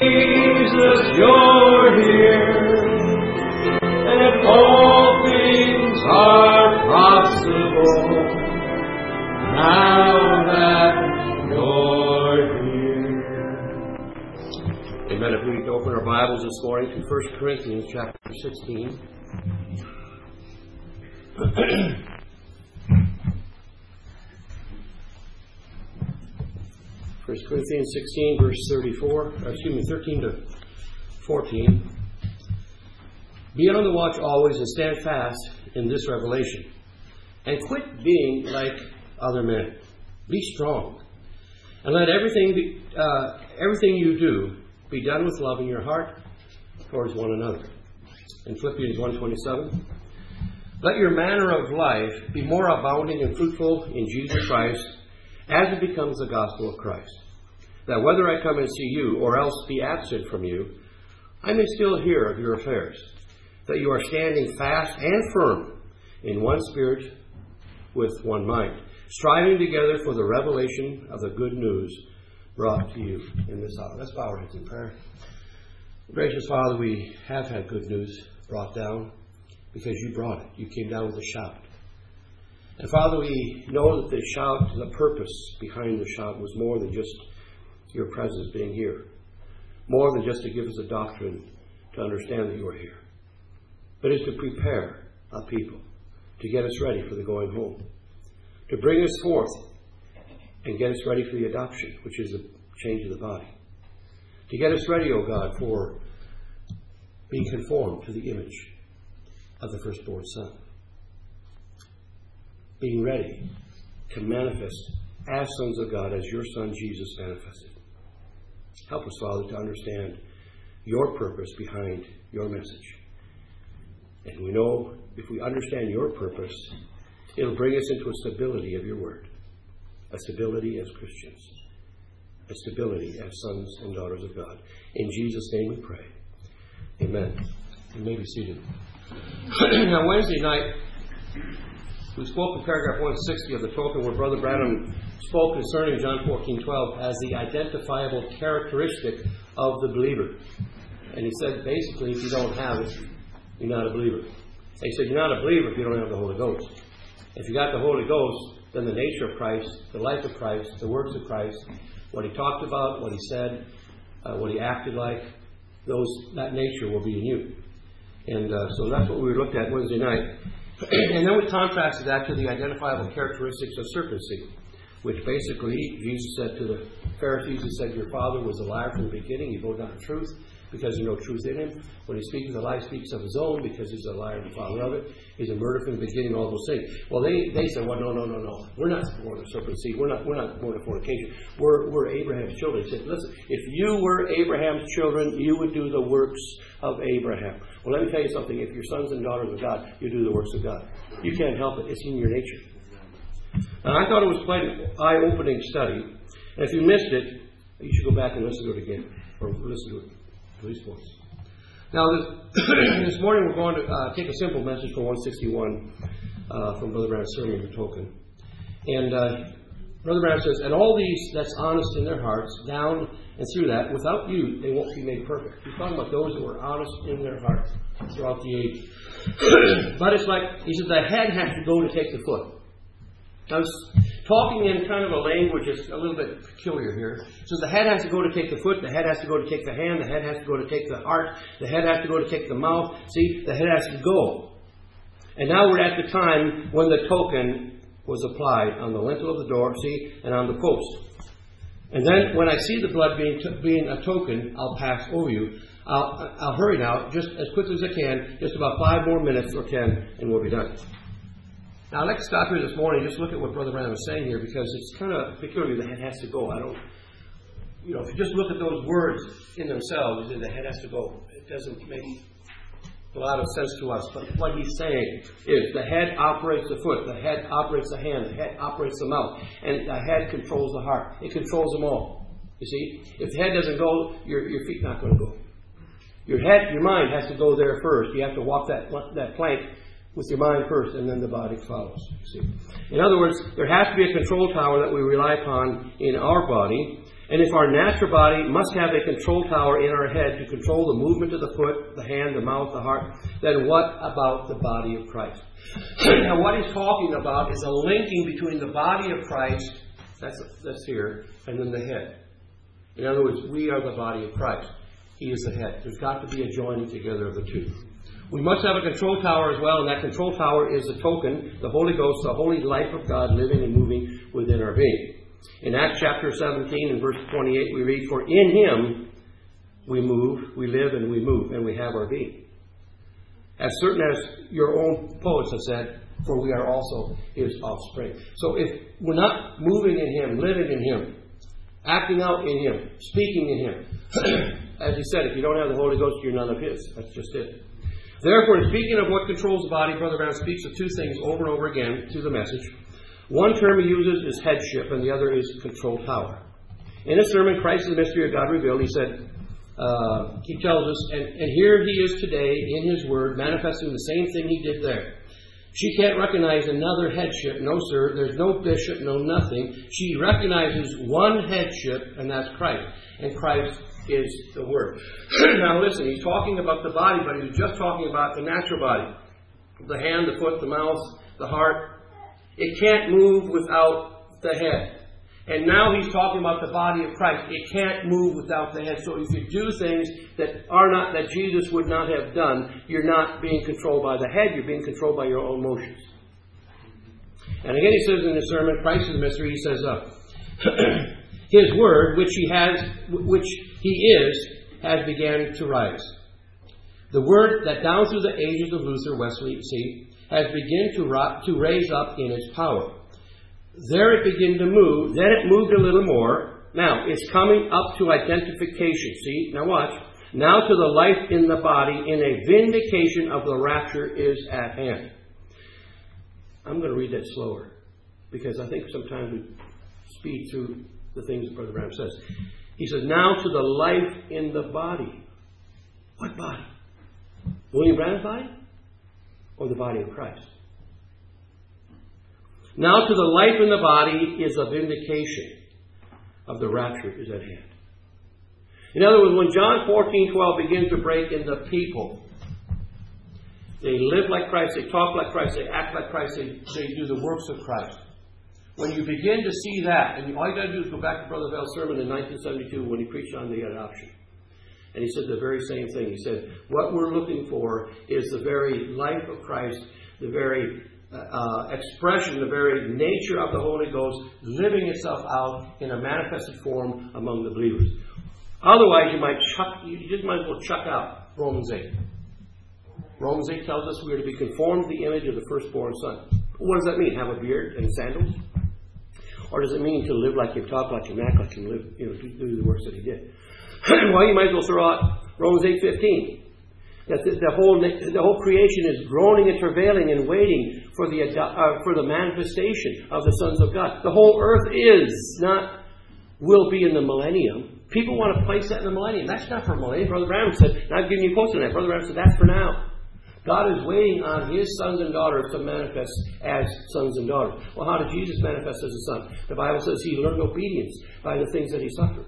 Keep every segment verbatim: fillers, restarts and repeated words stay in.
Jesus, you're here, and all things are possible now that you're here. Amen. If we could open our Bibles this morning to First Corinthians chapter sixteen. First Corinthians sixteen, verse thirty-four, or excuse me, thirteen to fourteen. Be on the watch always and stand fast in this revelation. And quit being like other men. Be strong. And let everything be, uh, everything you do be done with love in your heart towards one another. In Philippians one twenty-seven. Let your manner of life be more abounding and fruitful in Jesus Christ, as it becomes the gospel of Christ, that whether I come and see you or else be absent from you, I may still hear of your affairs, that you are standing fast and firm in one spirit with one mind, striving together for the revelation of the good news brought to you in this hour. Let's bow our heads in prayer. Gracious Father, we have had good news brought down because you brought it. You came down with a shout. And Father, we know that the shout, the purpose behind the shout was more than just your presence being here. More than just to give us a doctrine to understand that you are here. But it's to prepare a people, to get us ready for the going home. To bring us forth and get us ready for the adoption, which is the change of the body. To get us ready, O God, for being conformed to the image of the firstborn Son. Being ready to manifest as sons of God, as your Son Jesus manifested. Help us, Father, to understand your purpose behind your message. And we know if we understand your purpose, it'll bring us into a stability of your word. A stability as Christians. A stability as sons and daughters of God. In Jesus' name we pray. Amen. You may be seated. Now, Wednesday night, we spoke in paragraph one sixty of the token where Brother Branham spoke concerning John fourteen twelve as the identifiable characteristic of the believer. And he said, basically, if you don't have it, you're not a believer. And he said, you're not a believer if you don't have the Holy Ghost. If you got the Holy Ghost, then the nature of Christ, the life of Christ, the works of Christ, what he talked about, what he said, uh, what he acted like, those that nature will be in you. And uh, so that's what we looked at Wednesday night. And then we contrasted that to the identifiable characteristics of circumcision, which basically Jesus said to the Pharisees, he said, your father was a liar from the beginning. He voted not the truth because there's no truth in him. When he speaks of the lie, he speaks of his own because he's a liar and the father of it. He's a murderer from the beginning, all those things. Well, they, they said, well, no, no, no, no. We're not born of serpent seed. We're not, we're not born of fornication. We're, we're Abraham's children. He said, listen, if you were Abraham's children, you would do the works of Abraham. Well, let me tell you something. If you're sons and daughters of God, you do the works of God. You can't help it. It's in your nature. And I thought it was quite an eye-opening study. And if you missed it, you should go back and listen to it again. Or listen to it at least once. Now, this, this morning we're going to uh, take a simple message from one sixty-one uh, from Brother Branham's sermon, the token. And uh, Brother Branham says, and all these that's honest in their hearts, down and through that, without you, they won't be made perfect. He's talking about those that were honest in their hearts throughout the age. But it's like, he says, the head has to go to take the foot. I was talking in kind of a language that's a little bit peculiar here. So the head has to go to take the foot, the head has to go to take the hand, the head has to go to take the heart, the head has to go to take the mouth. See, the head has to go. And now we're at the time when the token was applied on the lintel of the door, see, and on the post. And then when I see the blood being t- being a token, I'll pass over you. I'll, I'll hurry now, just as quickly as I can, just about five more minutes or ten, and we'll be done. Now, I'd like to stop here this morning and just look at what Brother Branham is saying here, because it's kind of peculiar. The head has to go. I don't, you know, if you just look at those words in themselves, you say the head has to go. It doesn't make a lot of sense to us. But what he's saying is the head operates the foot, the head operates the hand, the head operates the mouth, and the head controls the heart. It controls them all. You see, if the head doesn't go, your your feet's not going to go. Your head, your mind has to go there first. You have to walk that that plank with your mind first, and then the body follows. You see, in other words, there has to be a control tower that we rely upon in our body, And if our natural body must have a control tower in our head to control the movement of the foot, the hand, the mouth, the heart, then what about the body of Christ? Now what he's talking about is a linking between the body of Christ, that's, that's here, and then the head. In other words, we are the body of Christ. He is the head. There's got to be a joining together of the two. We must have a control tower as well, and that control tower is the token, the Holy Ghost, the holy life of God living and moving within our being. In Acts chapter seventeen and verse twenty-eight we read, "For in Him we move, we live, and we move, and we have our being." As certain as your own poets have said, for we are also His offspring. So if we're not moving in Him, living in Him, acting out in Him, speaking in Him, as He said, if you don't have the Holy Ghost, you're none of His. That's just it. Therefore, speaking of what controls the body, Brother Branham speaks of two things over and over again to the message. One term he uses is headship, and the other is control tower. In his sermon, Christ is the Mystery of God Revealed, he said, uh, he tells us, and, and here he is today in his word, manifesting the same thing he did there. She can't recognize another headship. No, sir. There's no bishop, no nothing. She recognizes one headship, and that's Christ. And Christ is the Word. Now listen, he's talking about the body, but he was just talking about the natural body. The hand, the foot, the mouth, the heart. It can't move without the head. And now he's talking about the body of Christ. It can't move without the head. So if you do things that are not, that Jesus would not have done, you're not being controlled by the head, you're being controlled by your own motions. And again he says in his sermon, Christ is the mystery, he says, uh, His word, which he has, which he is, has began to rise. The word that down through the ages of Luther, Wesley, see, has begun to, ro- to raise up in its power. There it began to move. Then it moved a little more. Now, it's coming up to identification. See? Now watch. Now to the life in the body, in a vindication of the rapture is at hand. I'm going to read that slower, because I think sometimes we speed through the things that Brother Branham says. He says, now to the life in the body. What body? William Branham's body? Or the body of Christ? Now to the life in the body is a vindication of the rapture is at hand. In other words, when John fourteen twelve begins to break in the people, they live like Christ, they talk like Christ, they act like Christ, they, they do the works of Christ. When you begin to see that, and all you got to do is go back to Brother Bell's sermon in nineteen seventy-two when he preached on the adoption. And he said the very same thing. He said, what we're looking for is the very life of Christ, the very uh, expression, the very nature of the Holy Ghost living itself out in a manifested form among the believers. Otherwise, you might chuck, you just might as well chuck out Romans eight. Romans eight tells us we are to be conformed to the image of the firstborn Son. What does that mean? Have a beard and sandals? Or does it mean to live like you, talk like you, act like you, live, you know, do the works that he did? Well, you might as well throw out Romans eight fifteen. That the, the whole the whole creation is groaning and travailing and waiting for the uh, for the manifestation of the sons of God. The whole earth is not will be in the millennium. People want to place that in the millennium. That's not for millennium. Brother Branham said, and I've given you quotes on that. Brother Branham said, that's for now. God is waiting on His sons and daughters to manifest as sons and daughters. Well, how did Jesus manifest as a son? The Bible says He learned obedience by the things that He suffered.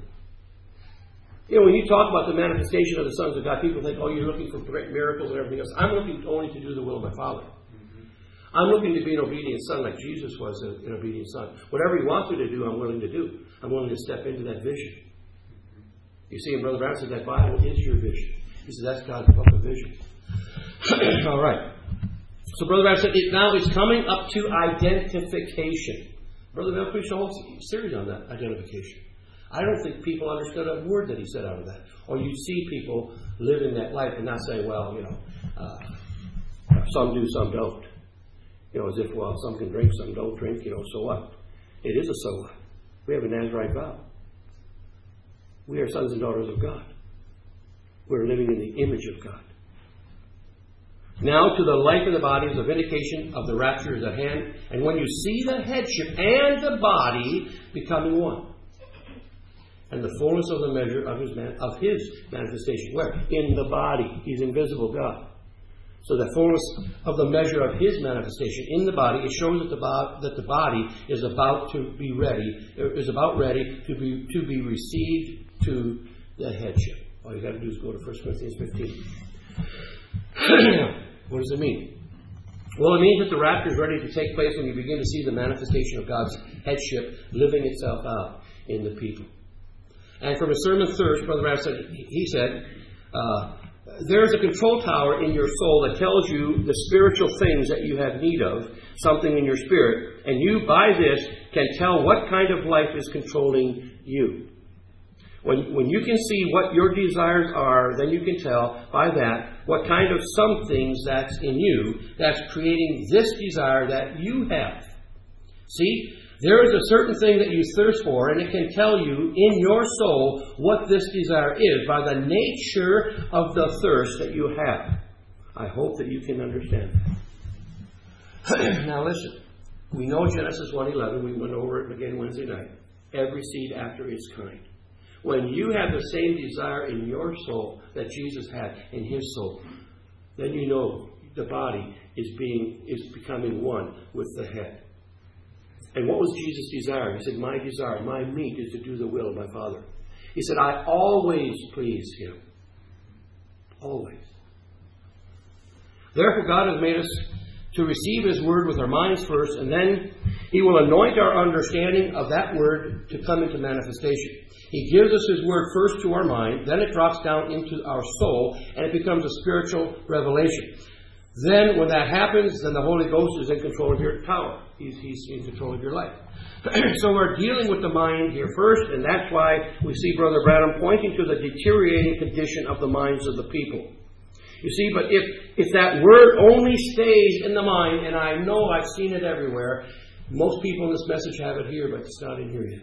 You know, when you talk about the manifestation of the sons of God, people think, oh, you're looking for great miracles and everything else. I'm looking only to do the will of my Father. Mm-hmm. I'm looking to be an obedient son like Jesus was an obedient son. Whatever He wants me to do, I'm willing to do. I'm willing to step into that vision. You see, and Brother Brown said that Bible is your vision. He said that's God's book of vision. All right. So Brother Brown said it now is coming up to identification. Brother Brown preached a whole series on that, identification. I don't think people understood a word that he said out of that. Or you see people living that life and not say, well, you know, uh, some do, some don't. You know, as if, well, some can drink, some don't drink, you know, so what? It is a so what. We have a Nazarite vow. We are sons and daughters of God. We're living in the image of God. Now to the life of the body is a vindication of the rapture is at hand. And when you see the headship and the body becoming one. And the fullness of the measure of his man, of his manifestation. Where? In the body. He's invisible God. So the fullness of the measure of His manifestation in the body, it shows that the, bo- that the body is about to be ready, is about ready to be to be received to the headship. All you got to do is go to First Corinthians fifteen. What does it mean? Well, it means that the rapture is ready to take place when you begin to see the manifestation of God's headship living itself out in the people. And from his sermon Thirst, Brother Raff said, he said, uh, there's a control tower in your soul that tells you the spiritual things that you have need of, something in your spirit, and you, by this, can tell what kind of life is controlling you. When, when you can see what your desires are, then you can tell by that what kind of some things that's in you that's creating this desire that you have. See, there is a certain thing that you thirst for, and it can tell you in your soul what this desire is by the nature of the thirst that you have. I hope that you can understand that. Now listen, we know Genesis one eleven. We went over it again Wednesday night. Every seed after its kind. When you have the same desire in your soul that Jesus had in His soul, then you know the body is being is becoming one with the head. And what was Jesus' desire? He said, my desire, my meat is to do the will of my Father. He said, I always please Him. Always. Therefore, God has made us to receive His Word with our minds first, and then He will anoint our understanding of that Word to come into manifestation. He gives us His Word first to our mind, then it drops down into our soul, and it becomes a spiritual revelation. Then, when that happens, then the Holy Ghost is in control of your power. He's, he's in control of your life. So we're dealing with the mind here first, and that's why we see Brother Branham pointing to the deteriorating condition of the minds of the people. You see, but if, if that word only stays in the mind, and I know I've seen it everywhere, most people in this message have it here, but it's not in here yet.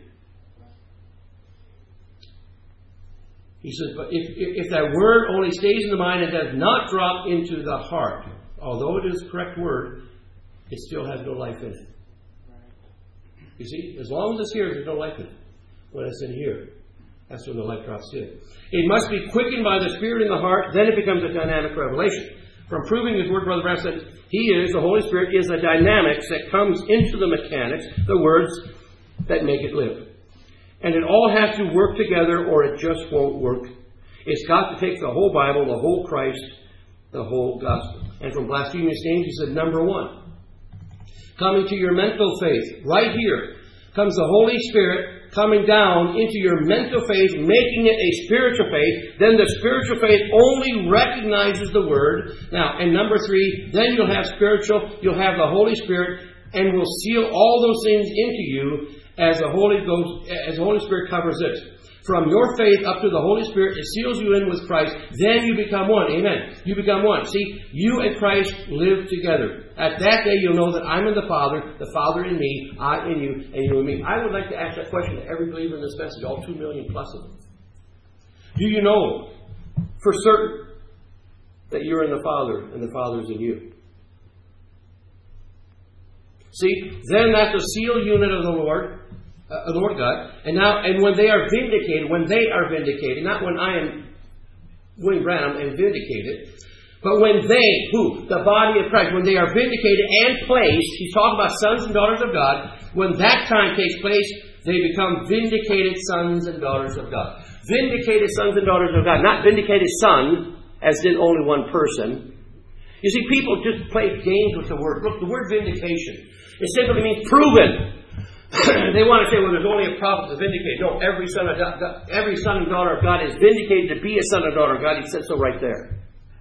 He says, but if, if, if that word only stays in the mind and does not drop into the heart, although it is the correct word, it still has no life in it. You see, as long as it's here, there's no life in it. When it's in here, that's when the life drops in. It must be quickened by the Spirit in the heart, then it becomes a dynamic revelation. From proving His Word, Brother Branham said, He is, the Holy Spirit, is the dynamics that comes into the mechanics, the words that make it live. And it all has to work together or it just won't work. It's got to take the whole Bible, the whole Christ, the whole gospel. And from Blasphemous Names, he said, number one, coming to your mental faith, right here, comes the Holy Spirit coming down into your mental faith, making it a spiritual faith. Then the spiritual faith only recognizes the Word. Now, and number three, then you'll have spiritual, you'll have the Holy Spirit, and will seal all those things into you as the Holy Ghost, as the Holy Spirit covers this. From your faith up to the Holy Spirit, it seals you in with Christ. Then you become one. Amen. You become one. See, you and Christ live together. At that day, you'll know that I'm in the Father, the Father in me, I in you, and you in me. I would like to ask that question to every believer in this message, all two million plus of them. Do you know for certain that you're in the Father and the Father's in you? See, then that's a seal unit of the Lord. Uh, Lord God, and now, and when they are vindicated, when they are vindicated, not when I am William Branham and vindicated, but when they, who? The body of Christ, when they are vindicated and placed, he's talking about sons and daughters of God, when that time takes place, they become vindicated sons and daughters of God. Vindicated sons and daughters of God, not vindicated son, as did only one person. You see, people just play games with the word. Look, the word vindication, it simply means proven. They want to say, well, there's only a prophet to vindicate. No, every son, of God, every son and daughter of God is vindicated to be a son and daughter of God. He said so right there.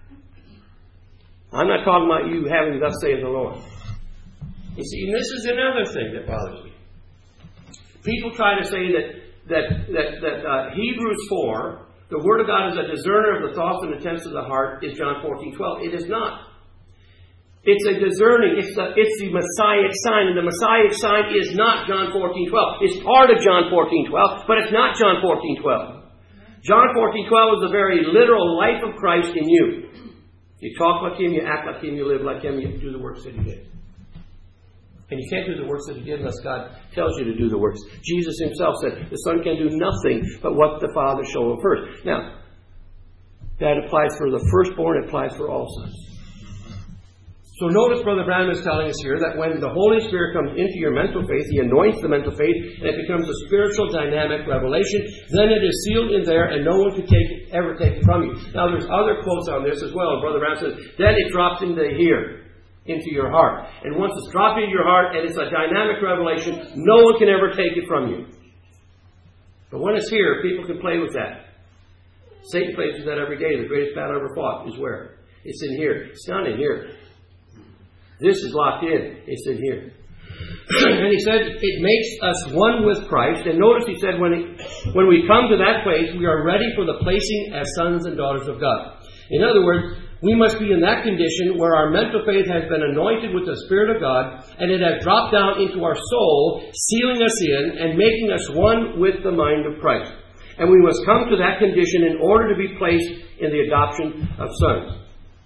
I'm not talking about you having thus saith the Lord. You see, and this is another thing that bothers me. People try to say that that that, that uh, Hebrews four, the Word of God is a discerner of the thoughts and intents of the heart, is John fourteen twelve. It is not. It's a discerning, it's the, it's the Messianic sign, and the Messianic sign is not John fourteen twelve. It's part of John fourteen twelve, but it's not John fourteen twelve. John fourteen twelve is the very literal life of Christ in you. You talk like Him, you act like Him, you live like Him, you do the works that He did. And you can't do the works that He did unless God tells you to do the works. Jesus Himself said, the Son can do nothing but what the Father showed Him first. Now, that applies for the firstborn, it applies for all sons. So notice Brother Branham is telling us here that when the Holy Spirit comes into your mental faith, He anoints the mental faith, and it becomes a spiritual dynamic revelation, then it is sealed in there, and no one can take it, ever take it from you. Now there's other quotes on this as well. Brother Branham says, then it drops into here, into your heart. And once it's dropped into your heart, and it's a dynamic revelation, no one can ever take it from you. But when it's here, people can play with that. Satan plays with that every day. The greatest battle ever fought is where? It's in here. It's not in here. This is locked in. It's in here. And he said, it makes us one with Christ. And notice he said, when, it, when we come to that place, we are ready for the placing as sons and daughters of God. In other words, we must be in that condition where our mental faith has been anointed with the Spirit of God, and it has dropped down into our soul, sealing us in and making us one with the mind of Christ. And we must come to that condition in order to be placed in the adoption of sons.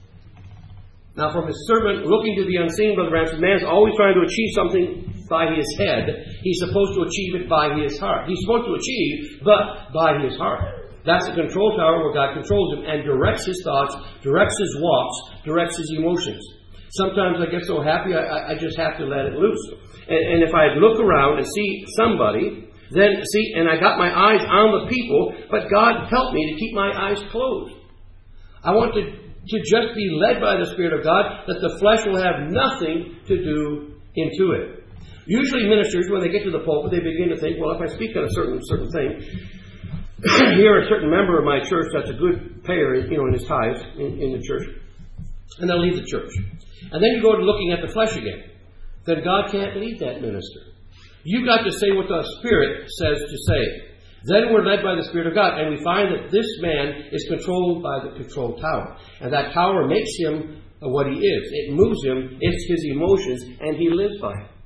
Now, from his servant looking to the unseen, Brother Branham says, man's always trying to achieve something by his head. He's supposed to achieve it by his heart. He's supposed to achieve, but by his heart. That's the control tower where God controls him and directs his thoughts, directs his walks, directs his emotions. Sometimes I get so happy, I, I just have to let it loose. And, and if I look around and see somebody, then see, and I got my eyes on the people, but God helped me to keep my eyes closed. I want to to just be led by the Spirit of God, that the flesh will have nothing to do into it. Usually ministers, when they get to the pulpit, they begin to think, well, if I speak on a certain certain thing, here a certain member of my church that's a good payer, you know, in his tithes in, in the church, and they'll leave the church. And then you go to looking at the flesh again. Then God can't lead that minister. You've got to say what the Spirit says to say. Then we're led by the Spirit of God, and we find that this man is controlled by the control tower. And that tower makes him what he is. It moves him, it's his emotions, and he lives by it.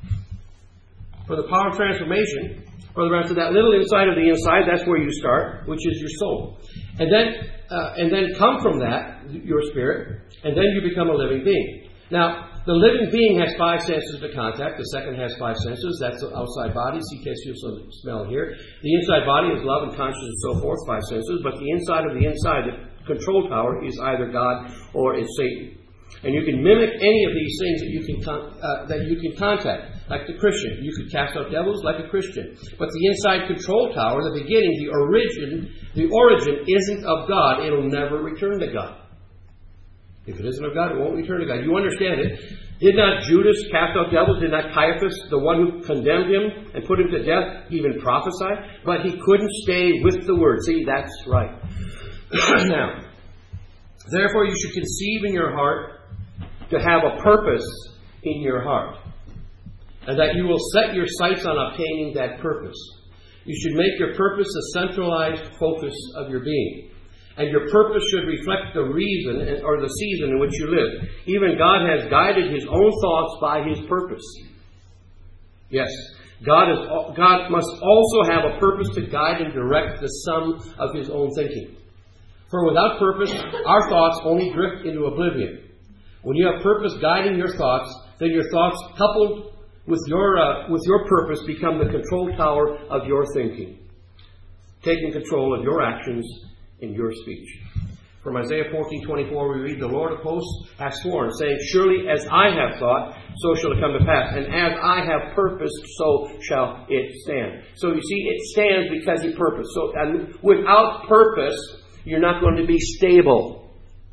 For the power of transformation, Brother Branham said, that little inside of the inside, that's where you start, which is your soul. And then, uh, and then come from that, your spirit, and then you become a living being. Now, the living being has five senses to contact. The second has five senses. That's the outside body. See, taste, feel, smell, hear. The inside body is love and conscience and so forth, five senses. But the inside of the inside, the control tower, is either God or it's Satan. And you can mimic any of these things that you can con- uh, that you can contact, like the Christian. You could cast out devils like a Christian. But the inside control tower, the beginning, the origin, the origin isn't of God. It'll never return to God. If it isn't of God, it won't return to God. You understand it. Did not Judas cast out devils? Did not Caiaphas, the one who condemned him and put him to death, even prophesy? But he couldn't stay with the word. See, that's right. Now, therefore you should conceive in your heart to have a purpose in your heart, and that you will set your sights on obtaining that purpose. You should make your purpose a centralized focus of your being. And your purpose should reflect the reason or the season in which you live. Even God has guided His own thoughts by His purpose. Yes, God is. God must also have a purpose to guide and direct the sum of His own thinking. For without purpose, our thoughts only drift into oblivion. When you have purpose guiding your thoughts, then your thoughts, coupled with your uh, with your purpose, become the control tower of your thinking, taking control of your actions in your speech. From Isaiah fourteen twenty-four, we read, the Lord of hosts hath sworn, saying, surely as I have thought, so shall it come to pass. And as I have purposed, so shall it stand. So you see, it stands because He purposed. So and without purpose, you're not going to be stable.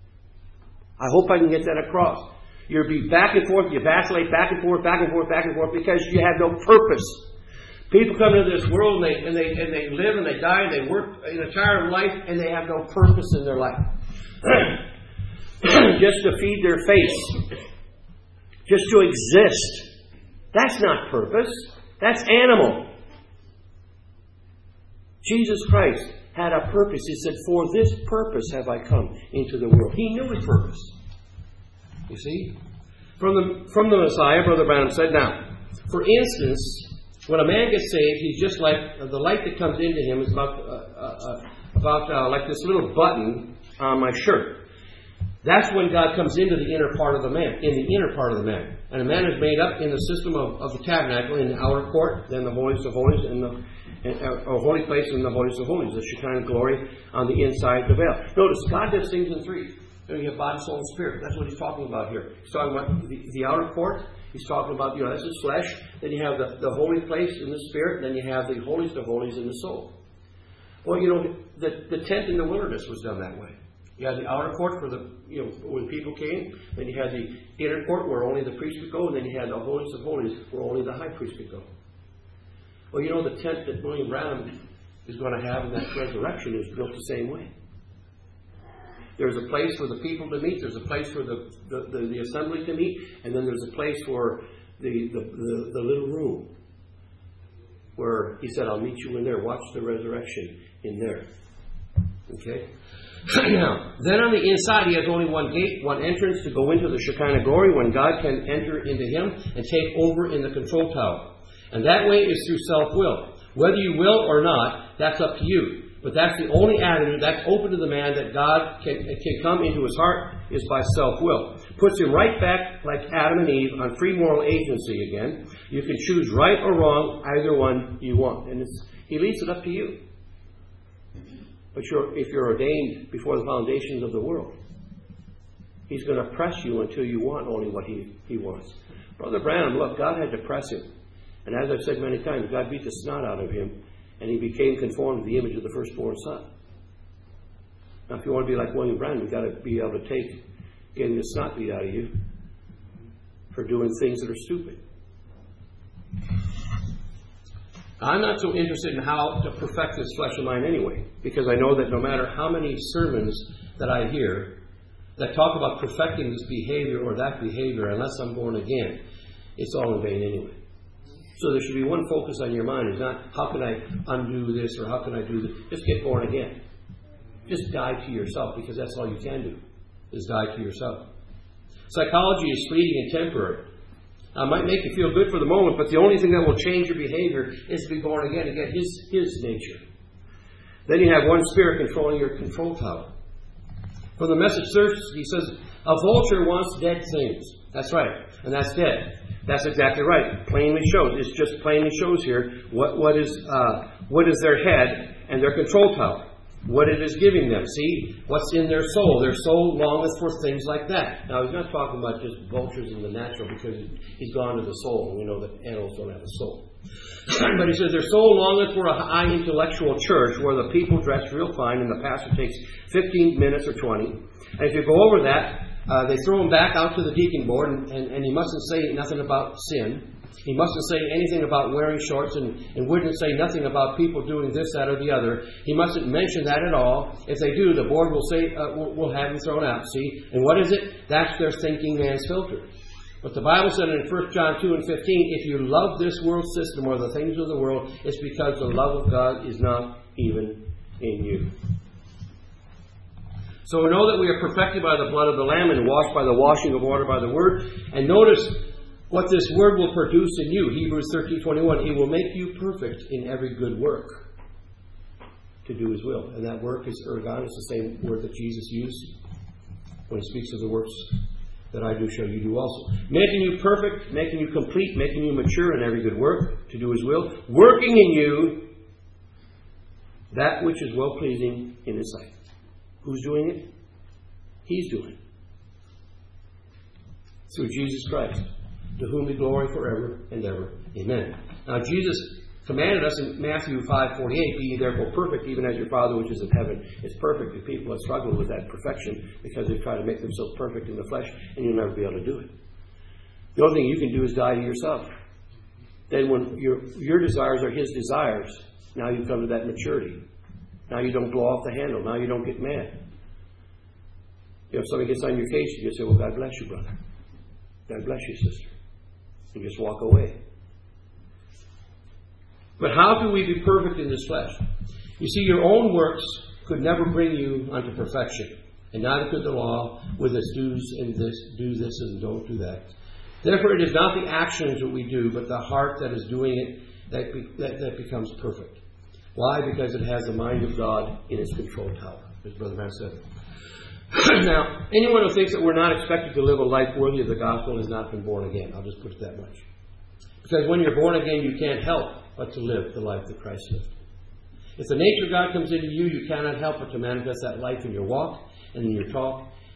I hope I can get that across. You'll be back and forth, you vacillate back and forth, back and forth, back and forth, because you have no purpose. People come into this world and they, and they and they live and they die and they work an entire life and they have no purpose in their life. Just to feed their face. Just to exist. That's not purpose. That's animal. Jesus Christ had a purpose. He said, for this purpose have I come into the world. He knew His purpose. You see? From the, from the Messiah, Brother Branham said, now, for instance, when a man gets saved, he's just like uh, the light that comes into him is about uh, uh, about uh, like this little button on my shirt. That's when God comes into the inner part of the man, in the inner part of the man. And a man is made up in the system of, of the tabernacle, in the outer court, then the holiest of holies, and the and, uh, or holy place, and the holiest of holies, the Shekinah glory on the inside of the veil. Notice, God does things in threes. And you have body, soul, and spirit. That's what he's talking about here. He's talking about the, the outer court. He's talking about, you know, that's his flesh. Then you have the, the holy place in the spirit. And then you have the holiest of holies in the soul. Well, you know, the, the tent in the wilderness was done that way. You had the outer court for the, you know, when people came. Then you had the inner court where only the priest could go. And then you had the holiest of holies where only the high priest could go. Well, you know, the tent that William Branham is going to have in that resurrection is built the same way. There's a place for the people to meet. There's a place for the, the, the, the assembly to meet. And then there's a place for the, the, the, the little room where he said, I'll meet you in there. Watch the resurrection in there. Okay? Now, then on the inside, he has only one gate, one entrance to go into the Shekinah glory when God can enter into him and take over in the control tower. And that way is through self-will. Whether you will or not, that's up to you. But that's the only avenue that's open to the man that God can, can come into his heart is by self-will. Puts him right back like Adam and Eve on free moral agency again. You can choose right or wrong, either one you want. And it's, he leaves it up to you. But you're, if you're ordained before the foundations of the world, he's going to press you until you want only what he, he wants. Brother Branham, look, God had to press him. And as I've said many times, God beat the snot out of him, and he became conformed to the image of the firstborn son. Now, if you want to be like William Branham, you've got to be able to take getting the snot beat out of you for doing things that are stupid. I'm not so interested in how to perfect this flesh of mine anyway, because I know that no matter how many sermons that I hear that talk about perfecting this behavior or that behavior, unless I'm born again, it's all in vain anyway. So there should be one focus on your mind. It's not, how can I undo this or how can I do this? Just get born again. Just die to yourself, because that's all you can do, is die to yourself. Psychology is fleeting and temporary. It might make you feel good for the moment, but the only thing that will change your behavior is to be born again and get his, his nature. Then you have one spirit controlling your control tower. From the Message Search, he says, a vulture wants dead things. That's right. And that's dead. That's exactly right. Plainly shows. It just plainly shows here what, what is uh, what is their head and their control tower. What it is giving them. See? What's in their soul. Their soul longeth for things like that. Now, he's not talking about just vultures in the natural, because he's gone to the soul. And we know that animals don't have a soul. But he says, their soul longeth for a high intellectual church where the people dress real fine and the pastor takes fifteen minutes or twenty. And if you go over that, Uh, they throw him back out to the deacon board, and, and, and he mustn't say nothing about sin. He mustn't say anything about wearing shorts, and, and wouldn't say nothing about people doing this, that, or the other. He mustn't mention that at all. If they do, the board will say, uh, we'll, we'll have him thrown out. See? And what is it? That's their thinking man's filter. But the Bible said in First John two and fifteen, if you love this world system or the things of the world, it's because the love of God is not even in you. So we know that we are perfected by the blood of the Lamb and washed by the washing of water by the Word. And notice what this Word will produce in you. Hebrews thirteen twenty-one. It will make you perfect in every good work to do His will. And that work is ergon. It's the same word that Jesus used when He speaks of the works that I do shall you do also. Making you perfect, making you complete, making you mature in every good work to do His will. Working in you that which is well-pleasing in His sight. Who's doing it? He's doing it. Through Jesus Christ, to whom be glory forever and ever. Amen. Now Jesus commanded us in Matthew five forty-eight, be ye therefore perfect, even as your Father which is in heaven is perfect. And people have struggled with that perfection because they try to make themselves perfect in the flesh, and you'll never be able to do it. The only thing you can do is die to yourself. Then when your, your desires are His desires, now you come to that maturity. Now you don't blow off the handle. Now you don't get mad. You know, if somebody gets on your case, you just say, well, God bless you, brother. God bless you, sister. And just walk away. But how can we be perfect in this flesh? You see, your own works could never bring you unto perfection. And neither could the law with its do's and this, do this and don't do that. Therefore, it is not the actions that we do, but the heart that is doing it that, be, that, that becomes perfect. Why? Because it has the mind of God in its control tower, as Brother Matt said. Now, anyone who thinks that we're not expected to live a life worthy of the gospel has not been born again. I'll just put it that much. Because when you're born again, you can't help but to live the life that Christ lived. If the nature of God comes into you, you cannot help but to manifest that life in your walk and in your talk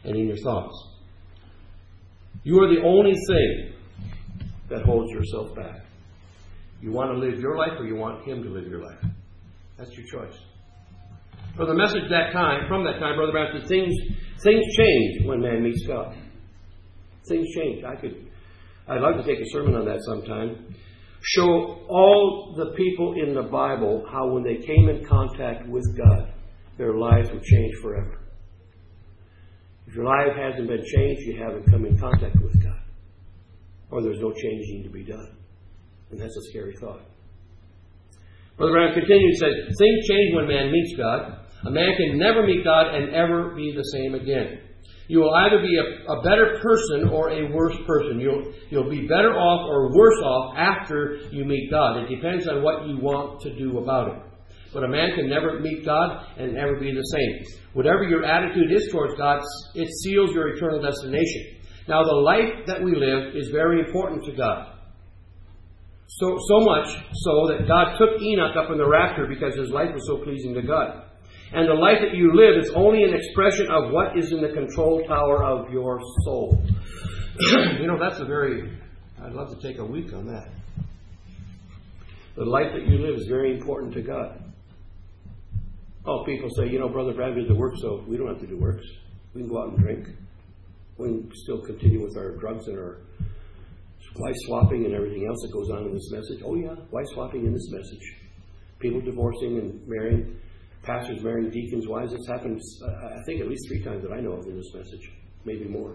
and in your thoughts. You are the only thing that holds yourself back. You want to live your life or you want Him to live your life? That's your choice. From the message that time, from that time, Brother Branham said, things, things change when man meets God. Things change. I could, I'd like to take a sermon on that sometime. Show all the people in the Bible how when they came in contact with God, their lives would change forever. If your life hasn't been changed, you haven't come in contact with God. Or there's no changing to be done. And that's a scary thought. Brother Branham continues and says, things change when man meets God. A man can never meet God and ever be the same again. You will either be a, a better person or a worse person. You'll, you'll be better off or worse off after you meet God. It depends on what you want to do about it. But a man can never meet God and ever be the same. Whatever your attitude is towards God, it seals your eternal destination. Now, the life that we live is very important to God. So, so much so that God took Enoch up in the rapture because his life was so pleasing to God. And the life that you live is only an expression of what is in the control tower of your soul. You know, that's a very... I'd love to take a week on that. The life that you live is very important to God. Oh, people say, you know, Brother Brad did the work, so we don't have to do works. We can go out and drink. We can still continue with our drugs and our wife swapping and everything else that goes on in this message. Oh, yeah, wife swapping in this message. People divorcing and marrying. Pastors marrying deacons' wives. It's happened, uh, I think, at least three times that I know of in this message. Maybe more.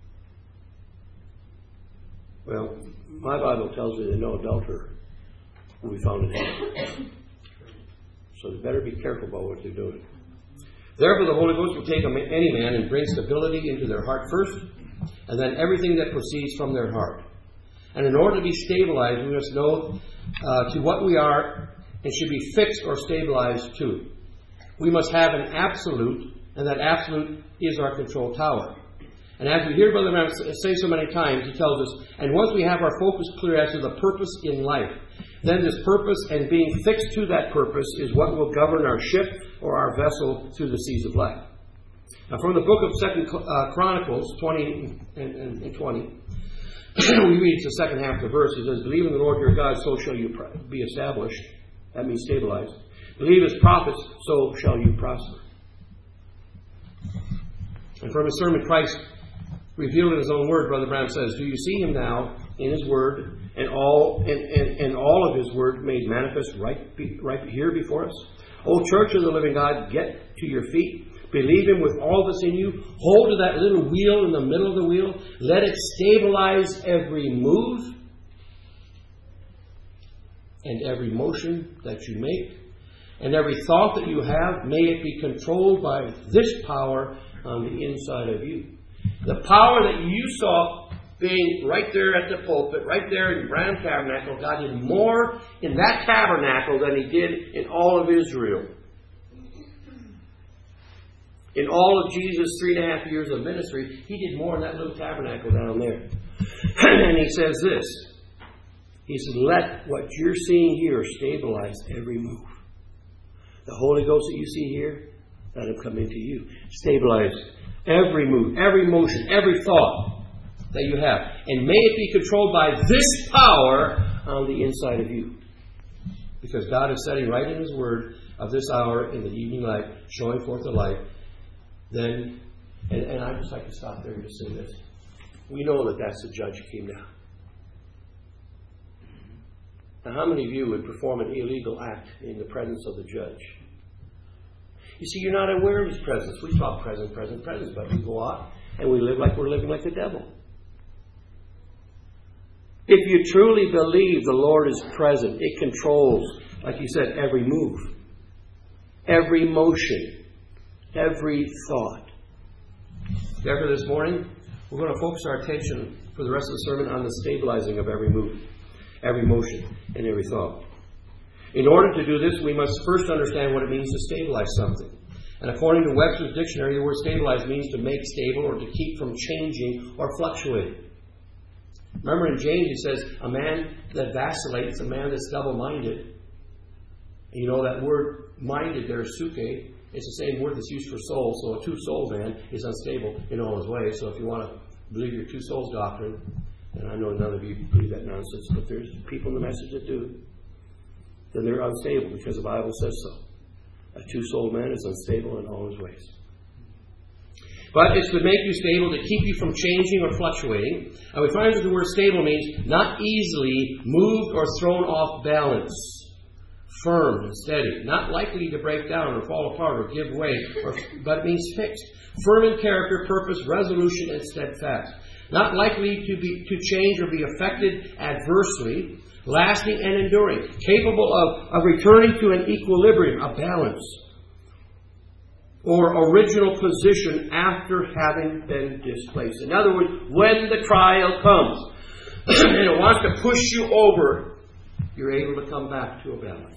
Well, my Bible tells me that no adulterer will be found in heaven. So they better be careful about what they're doing. Therefore, the Holy Ghost will take any man and bring stability into their heart first, and then everything that proceeds from their heart. And in order to be stabilized, we must know uh, to what we are and should be fixed or stabilized to. We must have an absolute, and that absolute is our control tower. And as we hear Brother Branham say so many times, he tells us, and once we have our focus clear as to the purpose in life, then this purpose and being fixed to that purpose is what will govern our ship or our vessel through the seas of life. Now, from the book of Second uh, Chronicles twenty and, and, and twenty, we read the second half of the verse. It says, "Believe in the Lord your God, so shall you be established." That means stabilized. "Believe His prophets, so shall you prosper." And from His sermon, Christ revealed in His own word, Brother Branham says, "Do you see Him now in His word, and all and, and, and all of His word made manifest right, be, right here before us? O Church of the living God, get to your feet. Believe Him with all that's in you. Hold to that little wheel in the middle of the wheel. Let it stabilize every move and every motion that you make. And every thought that you have, may it be controlled by this power on the inside of you." The power that you saw being right there at the pulpit, right there in Branham Tabernacle, God did more in that tabernacle than He did in all of Israel. In all of Jesus' three and a half years of ministry, He did more in that little tabernacle down there. And He says this. He said, let what you're seeing here stabilize every move. The Holy Ghost that you see here, let Him come into you. Stabilize every move, every motion, every thought that you have. And may it be controlled by this power on the inside of you. Because God is setting right in His Word of this hour in the evening light, showing forth the light. Then, and, and I'd just like to stop there and just say this. We know that that's the judge who came down. Now, how many of you would perform an illegal act in the presence of the judge? You see, you're not aware of His presence. We talk present, present, present, but we go out and we live like we're living like the devil. If you truly believe the Lord is present, it controls, like He said, every move, every motion, every thought. Therefore, this morning, we're going to focus our attention for the rest of the sermon on the stabilizing of every move, every motion, and every thought. In order to do this, we must first understand what it means to stabilize something. And according to Webster's dictionary, the word stabilize means to make stable or to keep from changing or fluctuating. Remember in James, he says, a man that vacillates, a man that's double-minded. And you know that word minded there, suke, It's the same word that's used for soul. So a two-soul man is unstable in all his ways. So if you want to believe your two souls doctrine, and I know none of you believe that nonsense, but there's people in the message that do, then they're unstable because the Bible says so. A two-soul man is unstable in all his ways. But it's to make you stable, to keep you from changing or fluctuating. And we find that the word stable means not easily moved or thrown off balance. Firm and steady. Not likely to break down or fall apart or give way. Or, but it means fixed. Firm in character, purpose, resolution, and steadfast. Not likely to be to change or be affected adversely. Lasting and enduring. Capable of, of returning to an equilibrium, a balance. Or original position after having been displaced. In other words, when the trial comes and it wants to push you over, you're able to come back to a balance.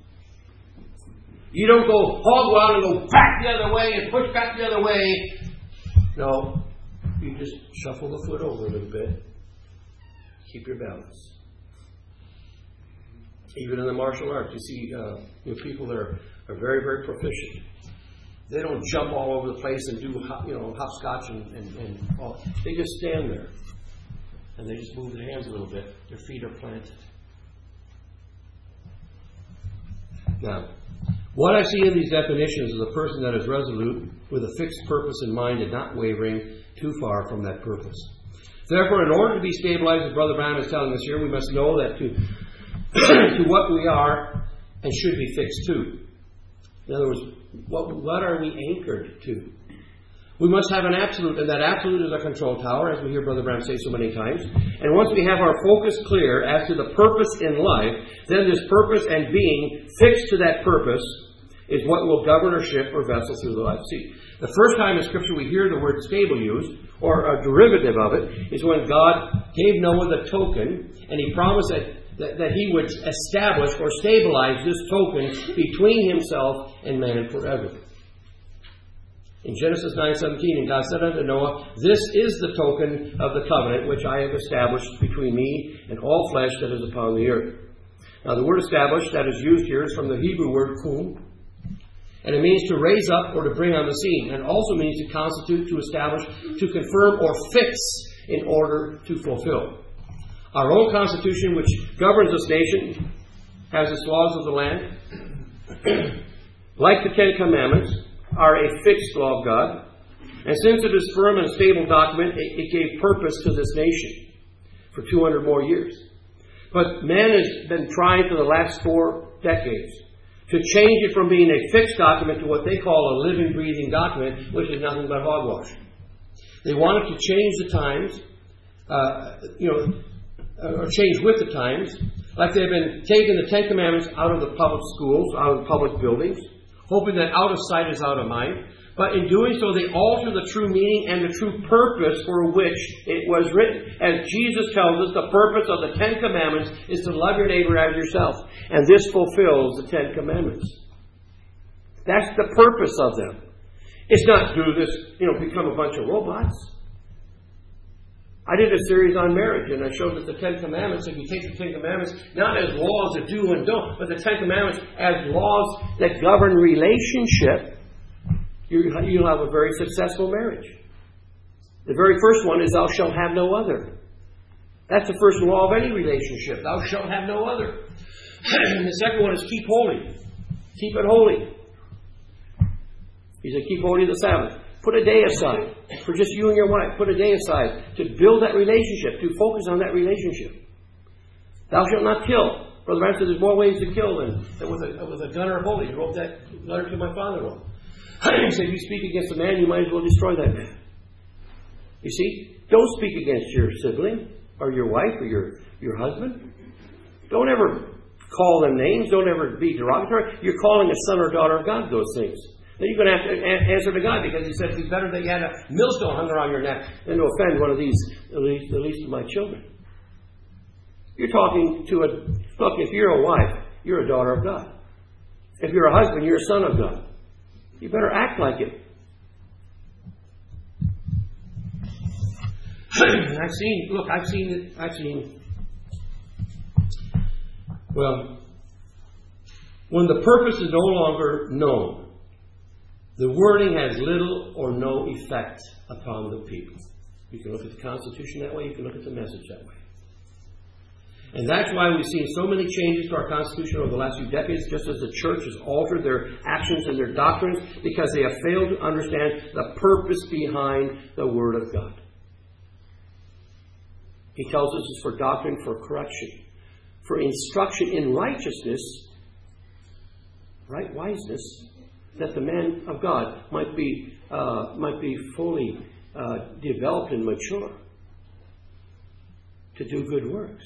You don't go hog wild and go back the other way and push back the other way. No, you just shuffle the foot over a little bit. Keep your balance. Even in the martial arts, you see uh, you know, people that are, are very, very proficient. They don't jump all over the place and do, you know, hopscotch and, and, and all. They just stand there. And they just move their hands a little bit. Their feet are planted. Now, what I see in these definitions is a person that is resolute with a fixed purpose in mind and not wavering too far from that purpose. Therefore, in order to be stabilized, as Brother Brown is telling us here, we must know that to, to what we are and should be fixed to. In other words, What, what are we anchored to? We must have an absolute, and that absolute is a control tower, as we hear Brother Brown say so many times. And once we have our focus clear as to the purpose in life, then this purpose and being fixed to that purpose is what will govern our ship or vessel through the life. See, the first time in Scripture we hear the word stable used, or a derivative of it, is when God gave Noah the token, and He promised that That, that he would establish or stabilize this token between himself and man forever. In Genesis nine seventeen, and God said unto Noah, This is the token of the covenant which I have established between me and all flesh that is upon the earth. Now the word established that is used here is from the Hebrew word kum, and it means to raise up or to bring on the scene, and also means to constitute, to establish, to confirm or fix in order to fulfill. Our own Constitution, which governs this nation, has its laws of the land. Like the Ten Commandments, are a fixed law of God. And since it is firm and stable document, it, it gave purpose to this nation for two hundred more years. But man has been trying for the last four decades to change it from being a fixed document to what they call a living, breathing document, which is nothing but hogwash. They wanted to change the times, uh, you know, or change with the times, like they've been taking the Ten Commandments out of the public schools, out of the public buildings, hoping that out of sight is out of mind. But in doing so, they alter the true meaning and the true purpose for which it was written. As Jesus tells us, the purpose of the Ten Commandments is to love your neighbor as yourself. And this fulfills the Ten Commandments. That's the purpose of them. It's not do this, you know, become a bunch of robots. I did a series on marriage, and I showed that the Ten Commandments, if you take the Ten Commandments, not as laws that do and don't, but the Ten Commandments as laws that govern relationship, you'll have a very successful marriage. The very first one is, thou shalt have no other. That's the first law of any relationship. Thou shalt have no other. And the second one is keep holy. Keep it holy. He said, keep holy the Sabbath. Put a day aside for just you and your wife. Put a day aside to build that relationship, to focus on that relationship. Thou shalt not kill. Brother Brown said there's more ways to kill than, than with, a, with a gun or a bullet. He wrote that letter to my father-in-law. He said, if you speak against a man, you might as well destroy that man. You see? Don't speak against your sibling or your wife or your, your husband. Don't ever call them names. Don't ever be derogatory. You're calling a son or daughter of God those things. Then you're going to have to answer to God, because He said it'd be better that you had a millstone hung around your neck than to offend one of these, at least, at least of my children. You're talking to a, look, if you're a wife, you're a daughter of God. If you're a husband, you're a son of God. You better act like it. I've seen, look, I've seen it, I've seen, well, when the purpose is no longer known, the wording has little or no effect upon the people. You can look at the Constitution that way. You can look at the message that way. And that's why we've seen so many changes to our Constitution over the last few decades, just as the church has altered their actions and their doctrines, because they have failed to understand the purpose behind the Word of God. He tells us it's for doctrine, for correction, for instruction in righteousness, right wiseness, that the man of God might be uh, might be fully uh, developed and mature to do good works.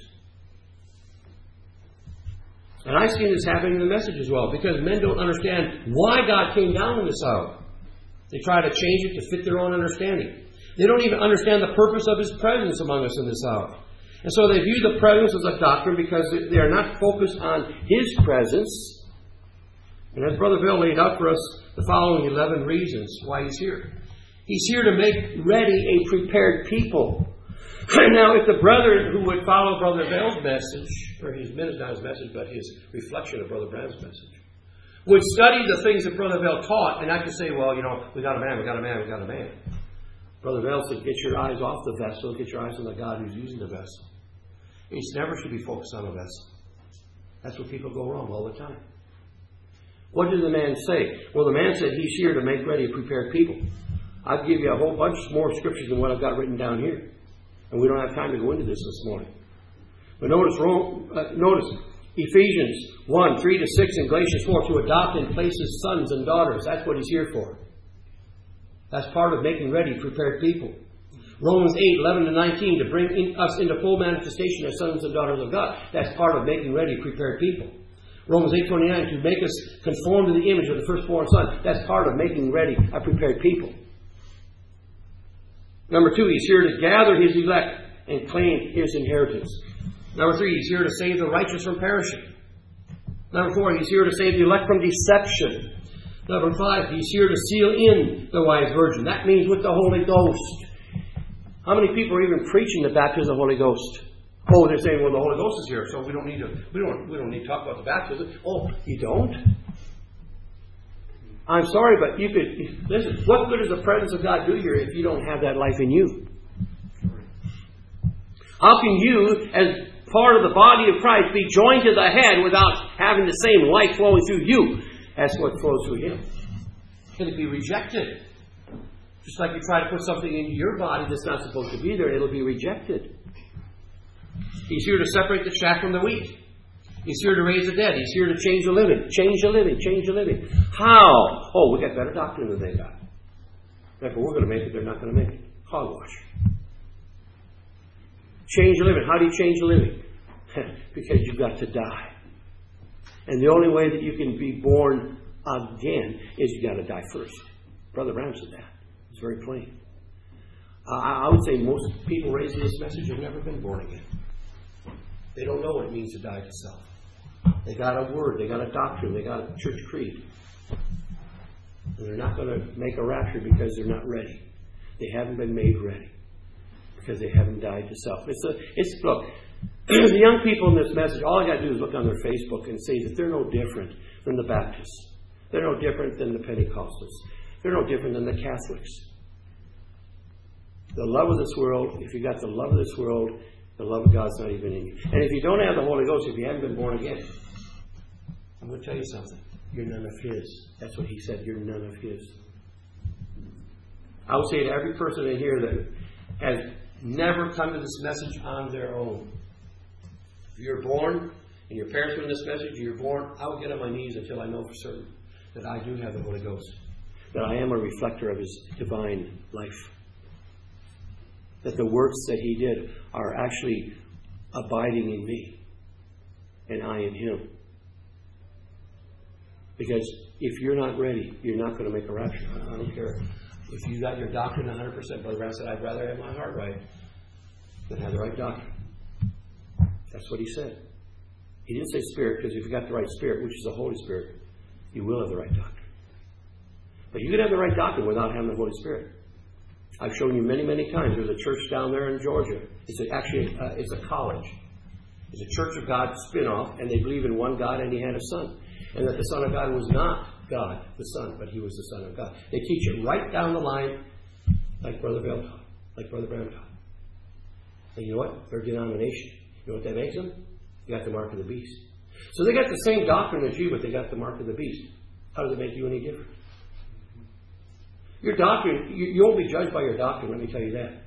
And I've seen this happening in the message as well, because men don't understand why God came down in this hour. They try to change it to fit their own understanding. They don't even understand the purpose of His presence among us in this hour. And so they view the presence as a doctrine because they are not focused on His presence. And as Brother Bill laid out for us the following eleven reasons why He's here. He's here to make ready a prepared people. Now, if the brethren who would follow Brother Bell's message, or his message, not his message, but his reflection of Brother Branham's message, would study the things that Brother Bell taught, and not just say, well, you know, we got a man, we got a man, we got a man. Brother Bell said, get your eyes off the vessel, get your eyes on the God who's using the vessel. It never should be focused on the vessel. That's where people go wrong all the time. What did the man say? Well, the man said he's here to make ready a prepared people. I'll give you a whole bunch more scriptures than what I've got written down here. And we don't have time to go into this this morning. But notice, uh, notice Ephesians one, three to six and Galatians four, to adopt and place His sons and daughters. That's what He's here for. That's part of making ready prepared people. Romans eight, eleven to nineteen, to bring in us into full manifestation as sons and daughters of God. That's part of making ready prepared people. Romans eight, twenty-nine, to make us conform to the image of the firstborn Son. That's part of making ready a prepared people. Number two, He's here to gather His elect and claim His inheritance. Number three, He's here to save the righteous from perishing. Number four, He's here to save the elect from deception. Number five, He's here to seal in the wise virgin. That means with the Holy Ghost. How many people are even preaching the baptism of the Holy Ghost? Oh, they're saying, well, the Holy Ghost is here, so we don't need to we don't we don't need to talk about the baptism. Oh, you don't? I'm sorry, but you could listen. What good does the presence of God do here if you don't have that life in you? How can you, as part of the body of Christ, be joined to the head without having the same life flowing through you as what flows through Him? Can it be rejected? Just like you try to put something into your body that's not supposed to be there, it'll be rejected. He's here to separate the chaff from the wheat. He's here to raise the dead. He's here to change the living. Change the living. Change the living. How? Oh, we got better doctrine than they got. Therefore, we're going to make it. They're not going to make it. Hogwash. Change the living. How do you change the living? Because you've got to die. And the only way that you can be born again is you've got to die first. Brother Branham said that. It's very plain. Uh, I would say most people raising this message have never been born again. They don't know what it means to die to self. They got a word, they got a doctrine, they got a church creed. And they're not going to make a rapture because they're not ready. They haven't been made ready because they haven't died to self. It's a, it's look, the young people in this message, all I got to do is look on their Facebook and say that they're no different than the Baptists. They're no different than the Pentecostals. They're no different than the Catholics. The love of this world, if you got the love of this world, the love of God's not even in you. And if you don't have the Holy Ghost, if you haven't been born again, I'm going to tell you something. You're none of His. That's what He said. You're none of His. I would say to every person in here that has never come to this message on their own. If you're born and your parents were in this message, you're born, I will get on my knees until I know for certain that I do have the Holy Ghost. That I am a reflector of His divine life. That the works that He did are actually abiding in me. And I in Him. Because if you're not ready, you're not going to make a rapture. I don't care. If you got your doctrine one hundred percent, Brother Brown said, I'd rather have my heart right than have the right doctrine. That's what he said. He didn't say spirit, because if you got the right spirit, which is the Holy Spirit, you will have the right doctrine. But you can have the right doctrine without having the Holy Spirit. I've shown you many, many times. There's a church down there in Georgia. It's a, actually uh, it's a college. It's a Church of God spin-off, and they believe in one God, and He had a Son. And that the Son of God was not God, the Son, but he was the Son of God. They teach it right down the line, like Brother Vail taught, like Brother Brown taught. And you know what? Their denomination. You know what that makes them? They got the mark of the beast. So they got the same doctrine as you, but they got the mark of the beast. How does it make you any different? Your doctrine, you, you won't be judged by your doctrine, let me tell you that.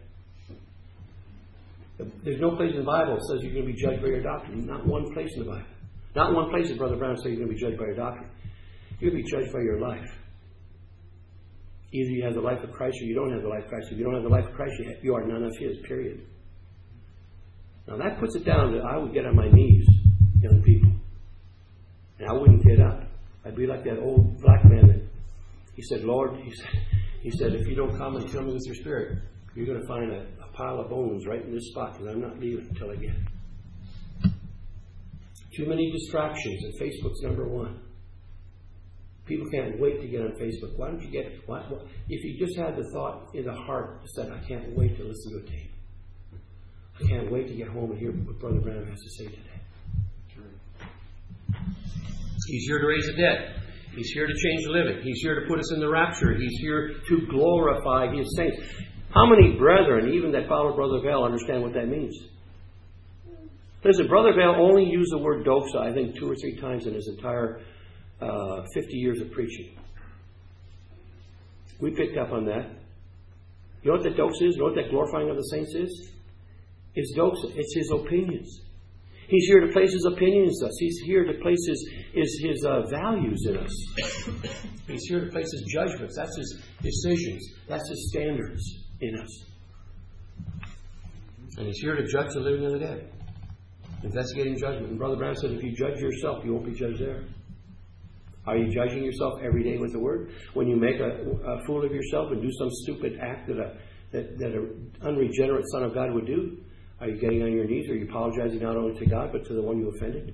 There's no place in the Bible that says you're going to be judged by your doctrine. Not one place in the Bible. Not one place does Brother Brown say you're going to be judged by your doctrine. You're going to be judged by your life. Either you have the life of Christ or you don't have the life of Christ. If you don't have the life of Christ, you are none of His, period. Now that puts it down that I would get on my knees, young people. And I wouldn't get up. I'd be like that old black man that he said, Lord, he said, he said, if you don't come and fill me with your Spirit, you're going to find a, a pile of bones right in this spot because I'm not leaving until I get it. Too many distractions, and Facebook's number one. People can't wait to get on Facebook. Why don't you get it? Why, why, if you just had the thought in the heart that said, I can't wait to listen to a tape. I can't wait to get home and hear what Brother Branham has to say today. He's here to raise the dead. He's here to change the living. He's here to put us in the rapture. He's here to glorify His saints. How many brethren, even that follow Brother Vail, understand what that means? Listen, Brother Vail only used the word doxa, I think, two or three times in his entire uh, fifty years of preaching. We picked up on that. You know what that doxa is? You know what that glorifying of the saints is? It's doxa. It's his opinions. He's here to place His opinions in us. He's here to place His, his, his uh, values in us. He's here to place His judgments. That's His decisions. That's His standards in us. And He's here to judge the living and the dead. Investigating judgment. And Brother Brown said, if you judge yourself, you won't be judged there. Are you judging yourself every day with the Word? When you make a, a fool of yourself and do some stupid act that a that, that an unregenerate son of God would do, are you getting on your knees? Are you apologizing not only to God, but to the one you offended?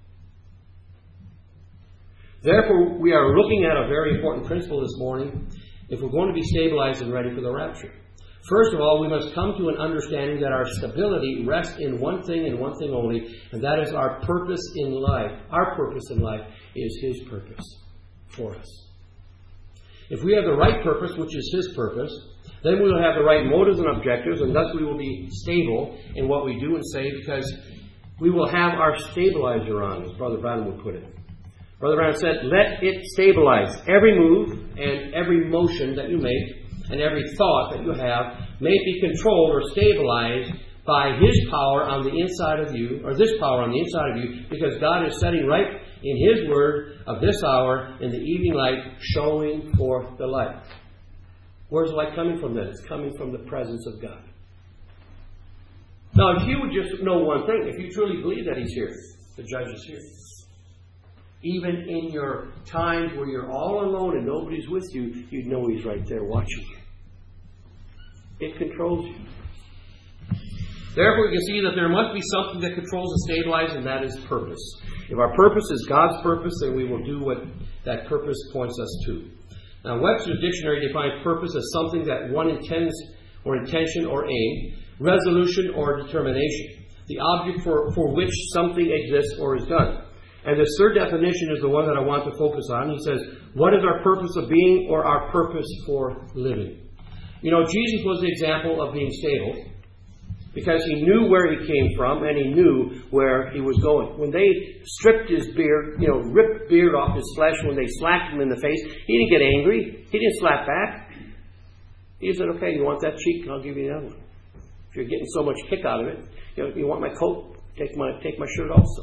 Therefore, we are looking at a very important principle this morning if we're going to be stabilized and ready for the rapture. First of all, we must come to an understanding that our stability rests in one thing and one thing only, and that is our purpose in life. Our purpose in life is His purpose for us. If we have the right purpose, which is His purpose, then we will have the right motives and objectives, and thus we will be stable in what we do and say, because we will have our stabilizer on, as Brother Brown would put it. Brother Brown said, let it stabilize. Every move and every motion that you make and every thought that you have may be controlled or stabilized by His power on the inside of you, or this power on the inside of you, because God is setting right in His Word of this hour in the evening light, showing forth the light. Where's the light coming from then? It's coming from the presence of God. Now, if you would just know one thing, if you truly believe that He's here, the Judge is here. Even in your times where you're all alone and nobody's with you, you'd know He's right there watching you. It controls you. Therefore, we can see that there must be something that controls and stabilizes, and that is purpose. If our purpose is God's purpose, then we will do what that purpose points us to. Now, Webster's Dictionary defines purpose as something that one intends or intention or aim, resolution or determination, the object for, for which something exists or is done. And this third definition is the one that I want to focus on. He says, what is our purpose of being or our purpose for living? You know, Jesus was the example of being stable because He knew where He came from and He knew where He was going. When they stripped His beard, you know, ripped beard off His flesh, when they slapped Him in the face, He didn't get angry. He didn't slap back. He said, okay, you want that cheek? I'll give you the other one. If you're getting so much kick out of it, you know, you want my coat? Take my, take my shirt also.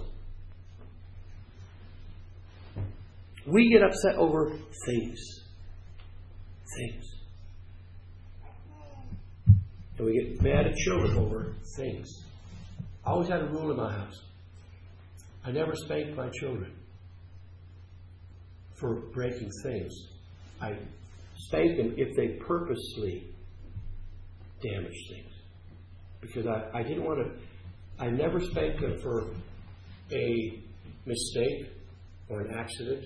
We get upset over things. Things. And we get mad at children over things. I always had a rule in my house. I never spanked my children for breaking things. I spanked them if they purposely damaged things. Because I, I didn't want to... I never spanked them for a mistake or an accident.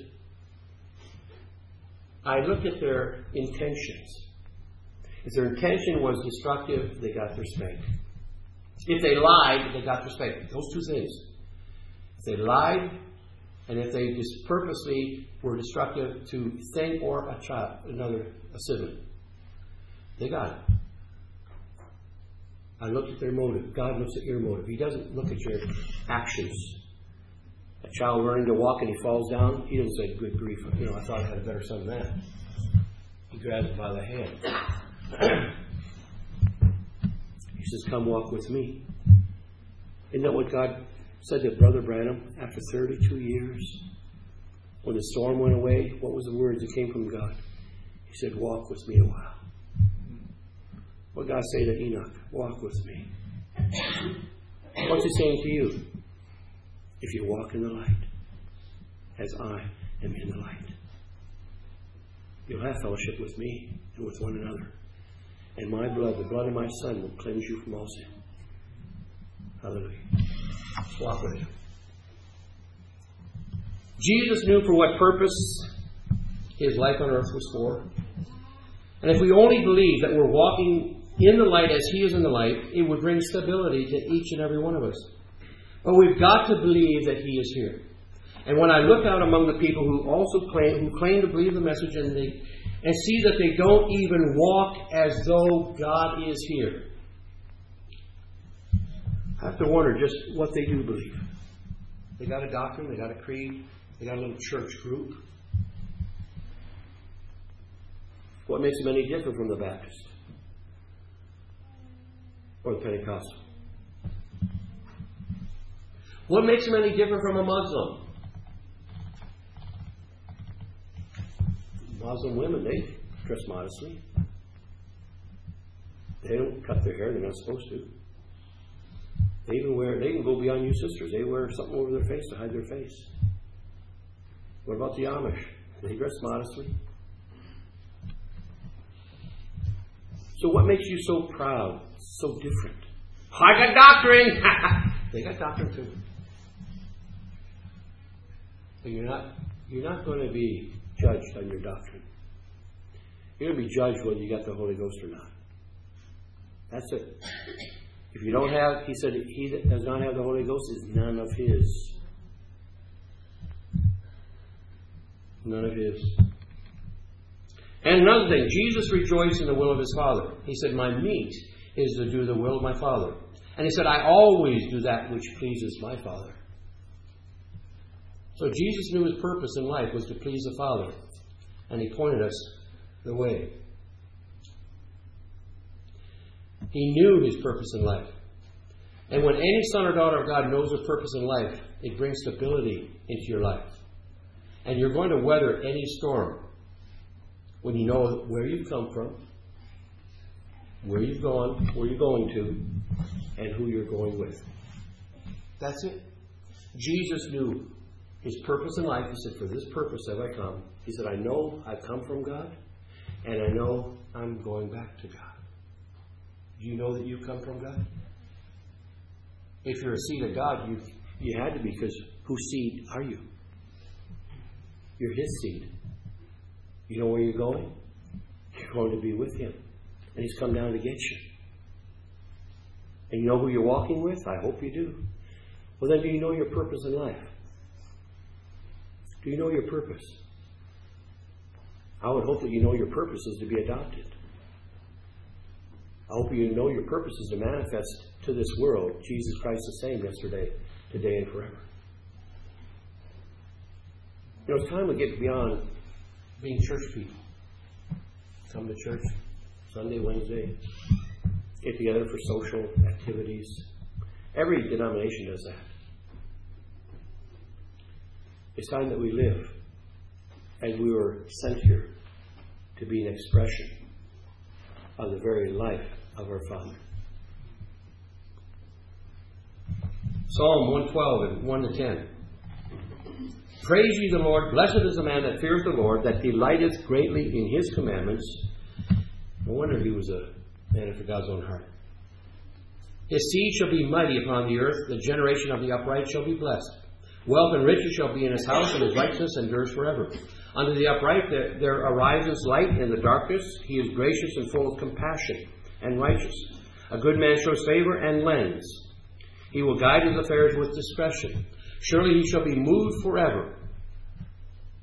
I looked at their intentions. If their intention was destructive, they got their spank. If they lied, they got their spank. Those two things. If they lied And if they just purposely were destructive to thing or a child, another a sibling, they got it. I looked at their motive. God looks at your motive. He doesn't look at your actions. A child learning to walk and he falls down, he doesn't say, good grief, you know, I thought I had a better son than that. He grabs him by the hand. He says, come walk with me. Isn't that what God said to Brother Branham after thirty-two years? When the storm went away, what was the words that came from God? He said, walk with me a while. What did God say to Enoch? Walk with me. What's He saying to you? If you walk in the light, as I am in the light, you'll have fellowship with me and with one another. And my blood, the blood of my Son, will cleanse you from all sin. Hallelujah. Walk with Him. Jesus knew for what purpose His life on earth was for. And if we only believe that we're walking in the light as He is in the light, it would bring stability to each and every one of us. But we've got to believe that He is here. And when I look out among the people who also claim, who claim to believe the message and they and see that they don't even walk as though God is here, I have to wonder just what they do believe. They got a doctrine, they got a creed, they got a little church group. What makes them any different from the Baptist or the Pentecostal? What makes them any different from a Muslim? Muslim women, they dress modestly. They don't cut their hair, they're not supposed to. They even wear, they can go beyond you sisters. They wear something over their face to hide their face. What about the Amish? They dress modestly. So what makes you so proud, so different? I got doctrine! They got doctrine too. But you're not, you're not going to be judged on your doctrine. You're going to be judged whether you got the Holy Ghost or not. That's it. If you don't have, He said, he that does not have the Holy Ghost is none of His. None of His. And another thing, Jesus rejoiced in the will of His Father. He said, my meat is to do the will of my Father. And He said, I always do that which pleases my Father. So Jesus knew His purpose in life was to please the Father. And He pointed us the way. He knew His purpose in life. And when any son or daughter of God knows a purpose in life, it brings stability into your life. And you're going to weather any storm when you know where you've come from, where you've gone, where you're going to, and who you're going with. That's it. Jesus knew His purpose in life. He said, for this purpose have I come. He said, I know I've come from God, and I know I'm going back to God. Do you know that you've come from God? If you're a seed of God, you you had to be, because whose seed are you? You're His seed. You know where you're going? You're going to be with Him. And He's come down to get you. And you know who you're walking with? I hope you do. Well, then do you know your purpose in life? Do you know your purpose? I would hope that you know your purpose is to be adopted. I hope you know your purpose is to manifest to this world Jesus Christ the same yesterday, today, and forever. You know, it's time we get beyond being church people. Come to church Sunday, Wednesday. Get together for social activities. Every denomination does that. It's time that we live as we were sent here to be an expression of the very life of our Father. Psalm one twelve and one to ten. Praise ye the Lord. Blessed is the man that feareth the Lord, that delighteth greatly in His commandments. No wonder he was a man after God's own heart. His seed shall be mighty upon the earth. The generation of the upright shall be blessed. Wealth and riches shall be in his house, and his righteousness endures forever. Unto the upright there, there arises light in the darkness. He is gracious and full of compassion and righteous. A good man shows favor and lends. He will guide his affairs with discretion. Surely he shall be moved forever.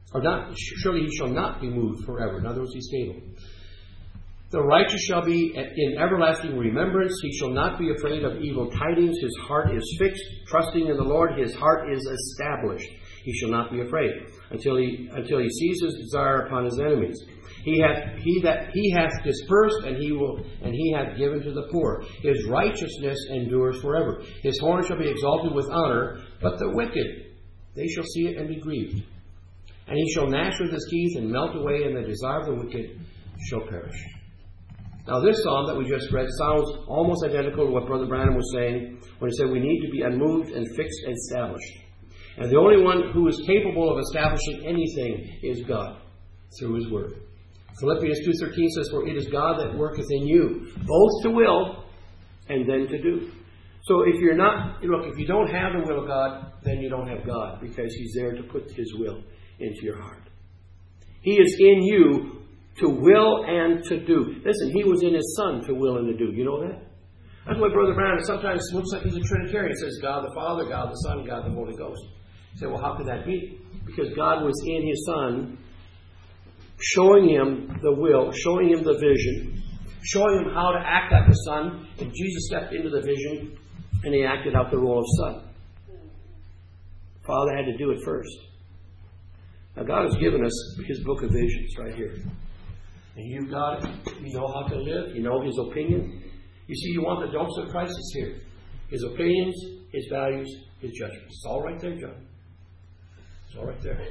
Or not, surely he shall not be moved forever. In other words, he's stable. The righteous shall be in everlasting remembrance. He shall not be afraid of evil tidings. His heart is fixed, trusting in the Lord. His heart is established. He shall not be afraid until he until he sees his desire upon his enemies. He hath he that he hath dispersed, and he will and he hath given to the poor. His righteousness endures forever. His horn shall be exalted with honor, but the wicked, they shall see it and be grieved. And he shall gnash with his teeth and melt away, and the desire of the wicked shall perish. Now, this psalm that we just read sounds almost identical to what Brother Branham was saying when he said we need to be unmoved and fixed and established. And the only one who is capable of establishing anything is God through His Word. Philippians two thirteen says, "For it is God that worketh in you, both to will and then to do." So if you're not, look, if you don't have the will of God, then you don't have God, because He's there to put His will into your heart. He is in you to will and to do. Listen, He was in His Son to will and to do. You know that? That's why Brother Branham sometimes looks like he's a Trinitarian. He says God the Father, God the Son, God the Holy Ghost. You say, well, how could that be? Because God was in His Son, showing Him the will, showing Him the vision, showing Him how to act like the Son, and Jesus stepped into the vision and He acted out the role of Son. Father had to do it first. Now God has given us His book of visions right here. And you've got it. You know how to live. You know His opinion. You see, you want the dose of Christ is here. His opinions, His values, His judgments. It's all right there, John. It's all right there.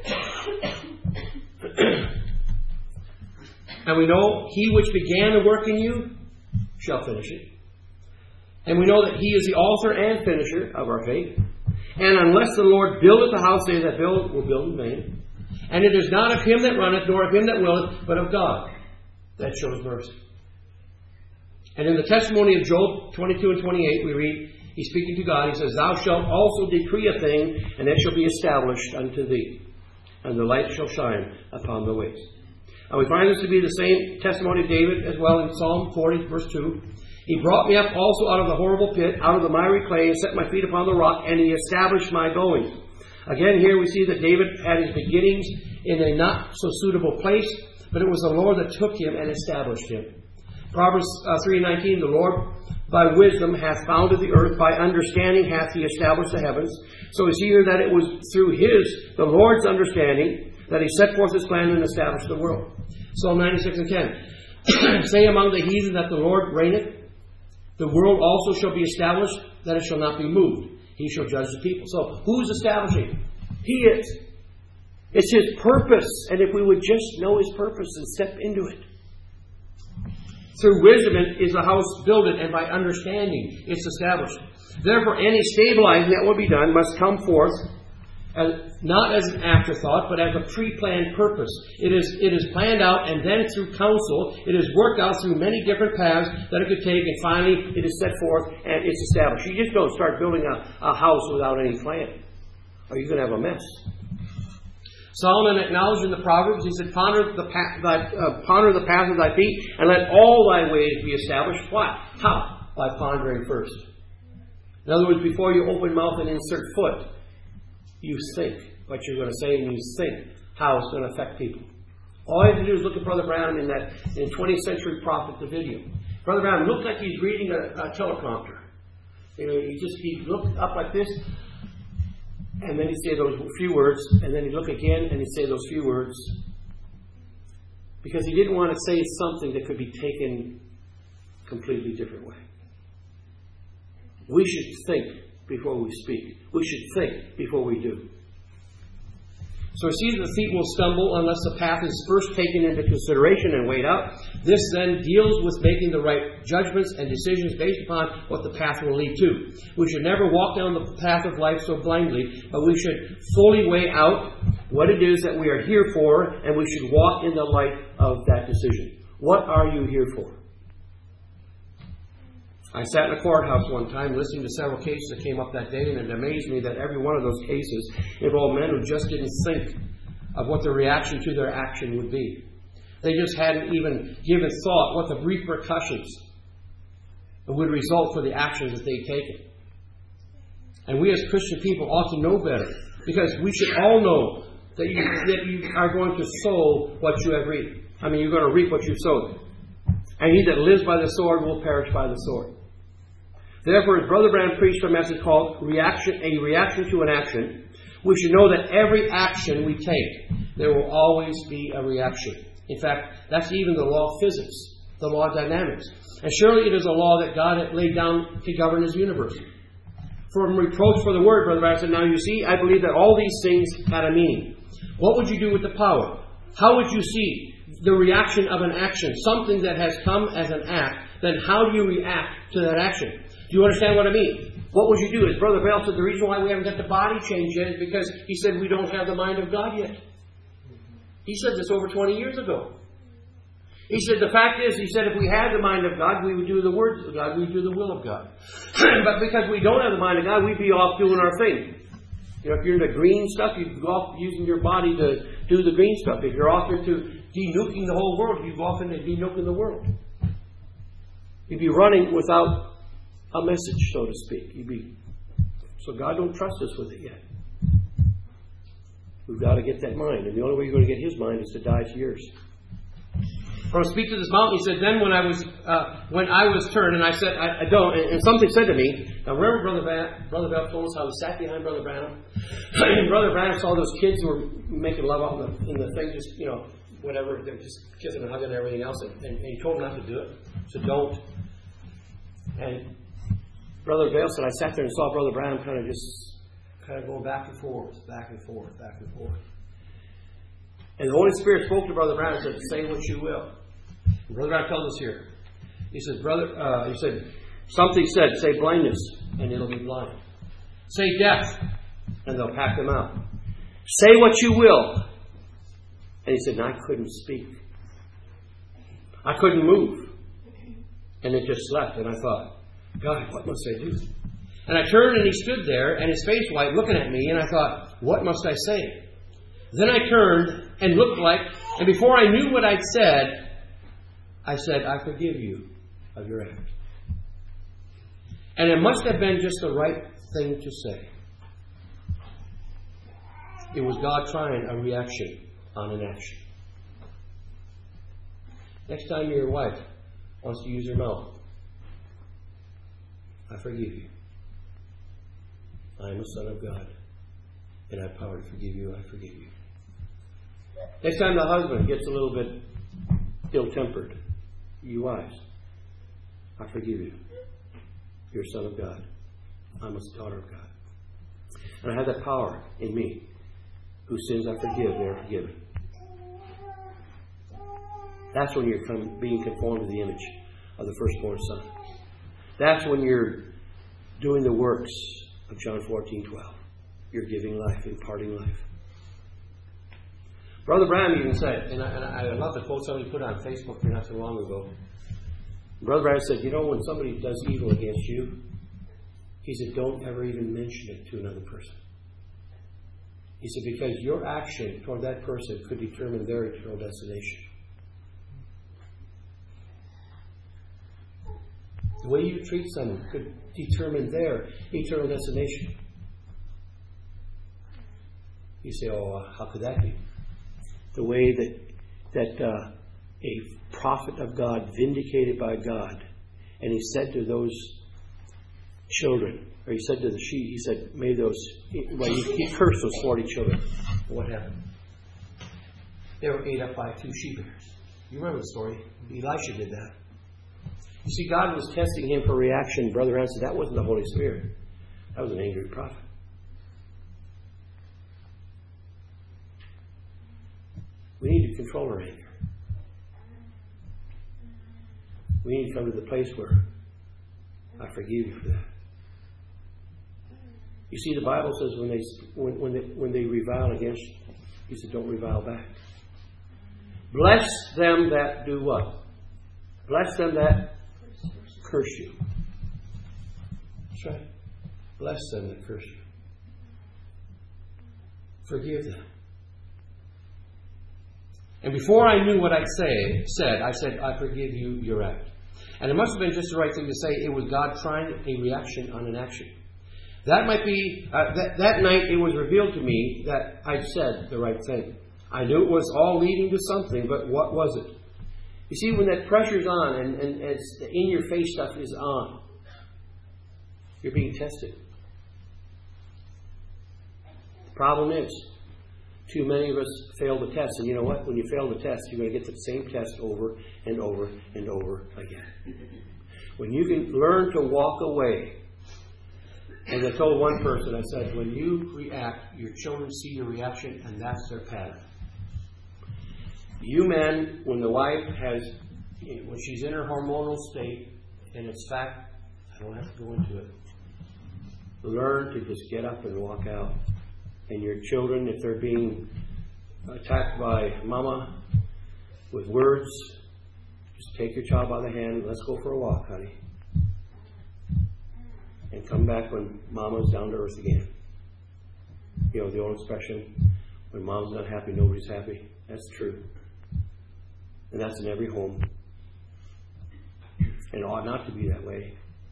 And we know He which began the work in you shall finish it. And we know that He is the author and finisher of our faith. And unless the Lord buildeth the house, they that build will build in vain. And it is not of him that runneth, nor of him that willeth, but of God that shows mercy. And in the testimony of Job twenty-two and twenty-eight, we read, he's speaking to God, he says, "Thou shalt also decree a thing, and it shall be established unto thee, and the light shall shine upon the ways." And we find this to be the same testimony of David as well in Psalm forty, verse two. "He brought me up also out of the horrible pit, out of the miry clay, and set my feet upon the rock, and He established my goings." Again, here we see that David had his beginnings in a not so suitable place, but it was the Lord that took him and established him. Proverbs uh, three nineteen, "The Lord by wisdom hath founded the earth, by understanding hath He established the heavens." So we see here that it was through His, the Lord's understanding, that He set forth His plan and established the world. Psalm ninety-six and ten, "Say among the heathen that the Lord reigneth. The world also shall be established, that it shall not be moved. He shall judge the people." So, who's establishing? He is. It's His purpose. And if we would just know His purpose and step into it. Through wisdom is the house builded, and by understanding it's established. Therefore, any stabilizing that will be done must come forth as, not as an afterthought, but as a pre-planned purpose. It is, it is planned out, and then through counsel, it is worked out through many different paths that it could take, and finally it is set forth and it's established. You just don't start building a, a house without any plan, or you're going to have a mess. Solomon acknowledged in the Proverbs, he said, ponder the, path, thy, uh, ponder the path of thy feet, and let all thy ways be established. Why? How? By pondering first. In other words, before you open mouth and insert foot, you think what you're going to say, and you think how it's going to affect people. All you have to do is look at Brother Branham in that in twentieth Century Prophet, the video. Brother Branham looks like he's reading a, a teleprompter. You know, he just he looked up like this, and then he'd say those few words, and then he'd look again, and he'd say those few words, because he didn't want to say something that could be taken a completely different way. We should think before we speak. We should think before we do. So see that the feet will stumble unless the path is first taken into consideration and weighed out. This then deals with making the right judgments and decisions based upon what the path will lead to. We should never walk down the path of life so blindly, but we should fully weigh out what it is that we are here for, and we should walk in the light of that decision. What are you here for? I sat in a courthouse one time listening to several cases that came up that day, and it amazed me that every one of those cases involved men who just didn't think of what the reaction to their action would be. They just hadn't even given thought what the repercussions would result for the actions that they'd taken. And we as Christian people ought to know better, because we should all know that you, that you are going to sow what you have reaped. I mean, you're going to reap what you've sowed. And he that lives by the sword will perish by the sword. Therefore, as Brother Branham preached a message called reaction, a reaction to an action, we should know that every action we take, there will always be a reaction. In fact, that's even the law of physics, the law of dynamics. And surely it is a law that God had laid down to govern His universe. From reproach for the word, Brother Branham said, now you see, I believe that all these things had a meaning. What would you do with the power? How would you see the reaction of an action, something that has come as an act? Then how do you react to that action? Do you understand what I mean? What would you do? As Brother Bell said, the reason why we haven't got the body change yet is because he said we don't have the mind of God yet. He said this over twenty years ago. He said the fact is, he said if we had the mind of God, we would do the words of God, we would do the will of God. But because we don't have the mind of God, we'd be off doing our thing. You know, if you're into green stuff, you'd go off using your body to do the green stuff. If you're off into denuking the whole world, you'd go off into denuking the world. You'd be running without a message, so to speak. You'd be, so God don't trust us with it yet. We've got to get that mind. And the only way you're going to get His mind is to die to yours. From Speak to This Mountain, he said, then when I was uh, when I was turned, and I said, I, I don't, and, and something said to me, now remember Brother Bell, Brother Bell told us how he sat behind Brother Branham? And Brother Branham saw those kids who were making love out in the, in the thing, just, you know, whatever, they're just kissing and hugging and everything else, and, and he told them not to do it. So don't. And Brother Bell said, I sat there and saw Brother Branham kind of just, kind of going back and forth, back and forth, back and forth. And the Holy Spirit spoke to Brother Branham and said, say what you will. And Brother Branham tells us here. He says, Brother, uh, he said, something said, say blindness, and it'll be blind. Say death, and they'll pack them out. Say what you will. And he said, and I couldn't speak. I couldn't move. And it just left. And I thought, God, what must I do? And I turned and he stood there, and his face white, looking at me, and I thought, what must I say? Then I turned and looked like, and before I knew what I'd said, I said, I forgive you of your act. And it must have been just the right thing to say. It was God trying a reaction on an action. Next time your wife wants to use her mouth, I forgive you. I am a son of God, and I have power to forgive you. I forgive you. Next time the husband gets a little bit ill-tempered, you wives, I forgive you. You're a son of God. I'm a daughter of God. And I have that power in me. Whose sins I forgive, they are forgiven. That's when you're come, being conformed to the image of the firstborn Son. That's when you're doing the works of John fourteen twelve. You're giving life, imparting life. Brother Branham even said, and I, and I love the quote somebody put on Facebook not so long ago. Brother Branham said, you know, when somebody does evil against you, he said, don't ever even mention it to another person. He said, because your action toward that person could determine their eternal destination. The way you treat someone could determine their eternal destination. You say, oh, how could that be? The way that that uh, a prophet of God, vindicated by God, and he said to those children, or he said to the sheep, he said, may those, well, he, he cursed those forty children. What happened? They were ate up by two sheep-bears. You remember the story? Elisha did that. You see, God was testing him for reaction. Brother Ann said, that wasn't the Holy Spirit. That was an angry prophet. We need to control our anger. We need to come to the place where I forgive you for that. You see, the Bible says when they when, when they when they revile against you, he said, don't revile back. Bless them that do what? Bless them that curse you. That's right. Bless them that curse you. Forgive them. And before I knew what I'd say, said, I said, I forgive you your act. And it must have been just the right thing to say. It was God trying a reaction on an action. That might be, uh, that, that night it was revealed to me that I'd said the right thing. I knew it was all leading to something, but what was it? You see, when that pressure's on and, and as the in-your-face stuff is on, you're being tested. The problem is, too many of us fail the test. And you know what? When you fail the test, you're going to get the same test over and over and over again. When you can learn to walk away, as I told one person, I said, when you react, your children see your reaction, and that's their pattern. You men, when the wife has, when she's in her hormonal state, and it's fact, I don't have to go into it, learn to just get up and walk out. And your children, if they're being attacked by mama with words, just take your child by the hand, let's go for a walk, honey. And come back when mama's down to earth again. You know, the old expression, when mom's not happy, nobody's happy. That's true. And that's in every home. And it ought not to be that way.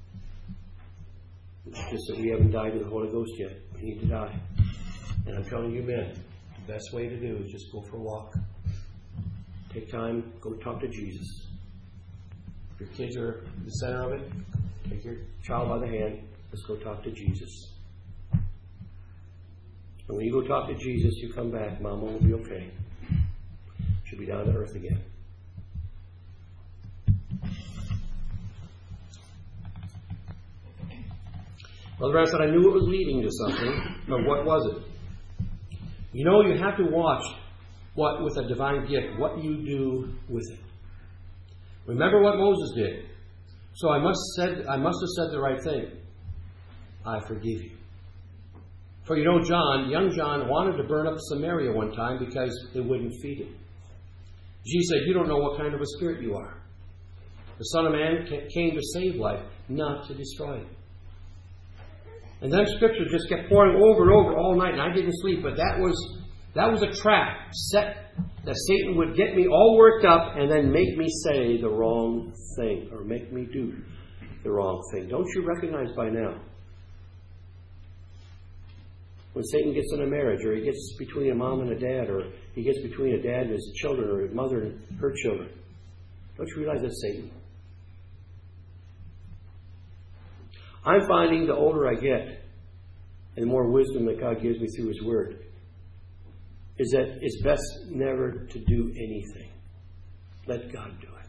It's just that we haven't died to the Holy Ghost yet. We need to die. And I'm telling you men, the best way to do is just go for a walk. Take time, go talk to Jesus. If your kids are the center of it, take your child by the hand. Let's go talk to Jesus. And when you go talk to Jesus, you come back. Mama will be okay. She'll be down to earth again. Brother Brown said, I knew it was leading to something, but what was it? You know, you have to watch what, with a divine gift, what you do with it. Remember what Moses did. So I must said I must have said the right thing. I forgive you. For you know, John, young John, wanted to burn up Samaria one time because they wouldn't feed him. Jesus said, you don't know what kind of a spirit you are. The Son of Man came to save life, not to destroy it. And then Scripture just kept pouring over and over all night, and I didn't sleep. But that was that was a trap set that Satan would get me all worked up and then make me say the wrong thing or make me do the wrong thing. Don't you recognize by now? When Satan gets in a marriage, or he gets between a mom and a dad, or he gets between a dad and his children, or a mother and her children, don't you realize that's Satan? I'm finding the older I get, and the more wisdom that God gives me through His Word, is that it's best never to do anything. Let God do it.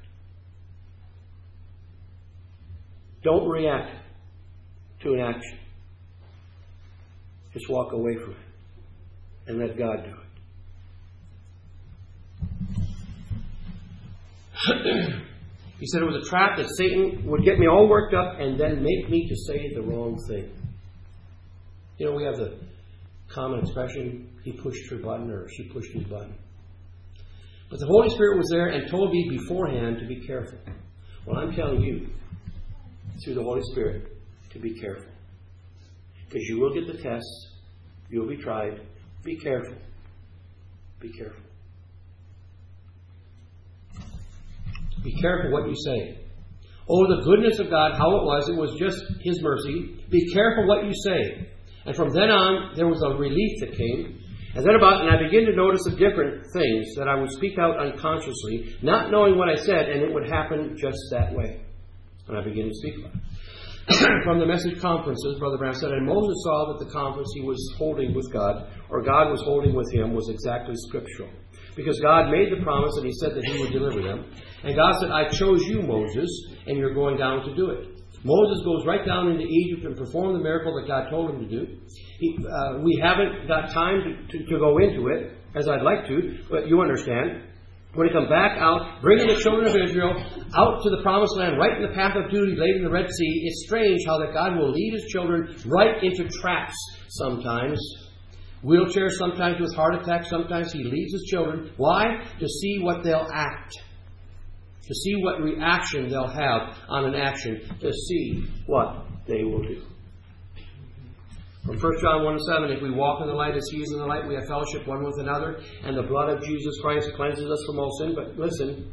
Don't react to an action. Just walk away from it and let God do it. He said it was a trap that Satan would get me all worked up and then make me to say the wrong thing. You know, we have the common expression, he pushed her button or she pushed his button. But the Holy Spirit was there and told me beforehand to be careful. Well, I'm telling you, through the Holy Spirit, to be careful. Because you will get the tests. You will be tried. Be careful. Be careful. Be careful what you say. Oh, the goodness of God, how it was. It was just His mercy. Be careful what you say. And from then on, there was a relief that came. And then about, and I began to notice the different things that I would speak out unconsciously, not knowing what I said, and it would happen just that way. And I began to speak about it. From the message conferences, Brother Brown said, and Moses saw that the conference he was holding with God, or God was holding with him, was exactly scriptural. Because God made the promise and He said that He would deliver them. And God said, I chose you, Moses, and you're going down to do it. Moses goes right down into Egypt and perform the miracle that God told him to do. He, uh, we haven't got time to, to, to go into it, as I'd like to, but you understand. When He come back out, bringing the children of Israel out to the promised land, right in the path of duty laid in the Red Sea, it's strange how that God will lead His children right into traps sometimes. Wheelchairs, sometimes with heart attacks, sometimes He leads His children. Why? To see what they'll act. To see what reaction they'll have on an action. To see what they will do. From First John one and seven, if we walk in the light as He is in the light, we have fellowship one with another, and the blood of Jesus Christ cleanses us from all sin. But listen,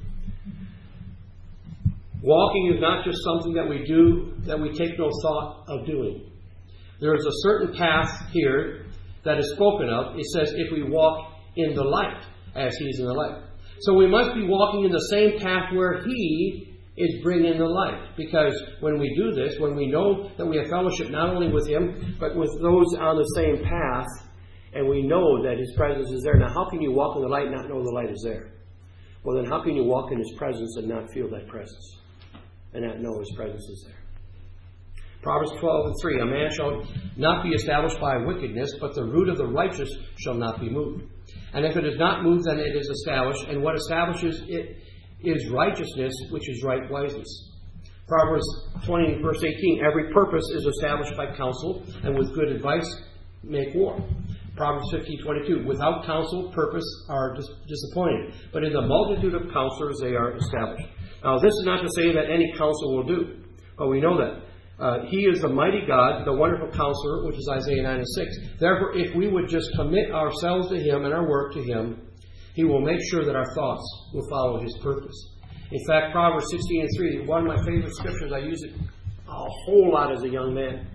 walking is not just something that we do, that we take no thought of doing. There is a certain path here that is spoken of. It says, if we walk in the light, as He is in the light. So we must be walking in the same path where He is bringing the light. Because when we do this, when we know that we have fellowship not only with Him, but with those on the same path, and we know that His presence is there. Now, how can you walk in the light and not know the light is there? Well, then how can you walk in His presence and not feel that presence? And not know His presence is there? Proverbs twelve and three, a man shall not be established by wickedness, but the root of the righteous shall not be moved. And if it is not moved, then it is established. And what establishes it is righteousness, which is right wiseness. Proverbs twenty, verse eighteen, every purpose is established by counsel, and with good advice make war. Proverbs fifteen, twenty-two, without counsel, purpose are dis- disappointed, but in the multitude of counselors they are established. Now, this is not to say that any counsel will do, but we know that. Uh, he is the mighty God, the wonderful counselor, which is Isaiah nine and six. Therefore, if we would just commit ourselves to Him and our work to Him, He will make sure that our thoughts will follow His purpose. In fact, Proverbs sixteen and three, one of my favorite scriptures, I use it a whole lot as a young man.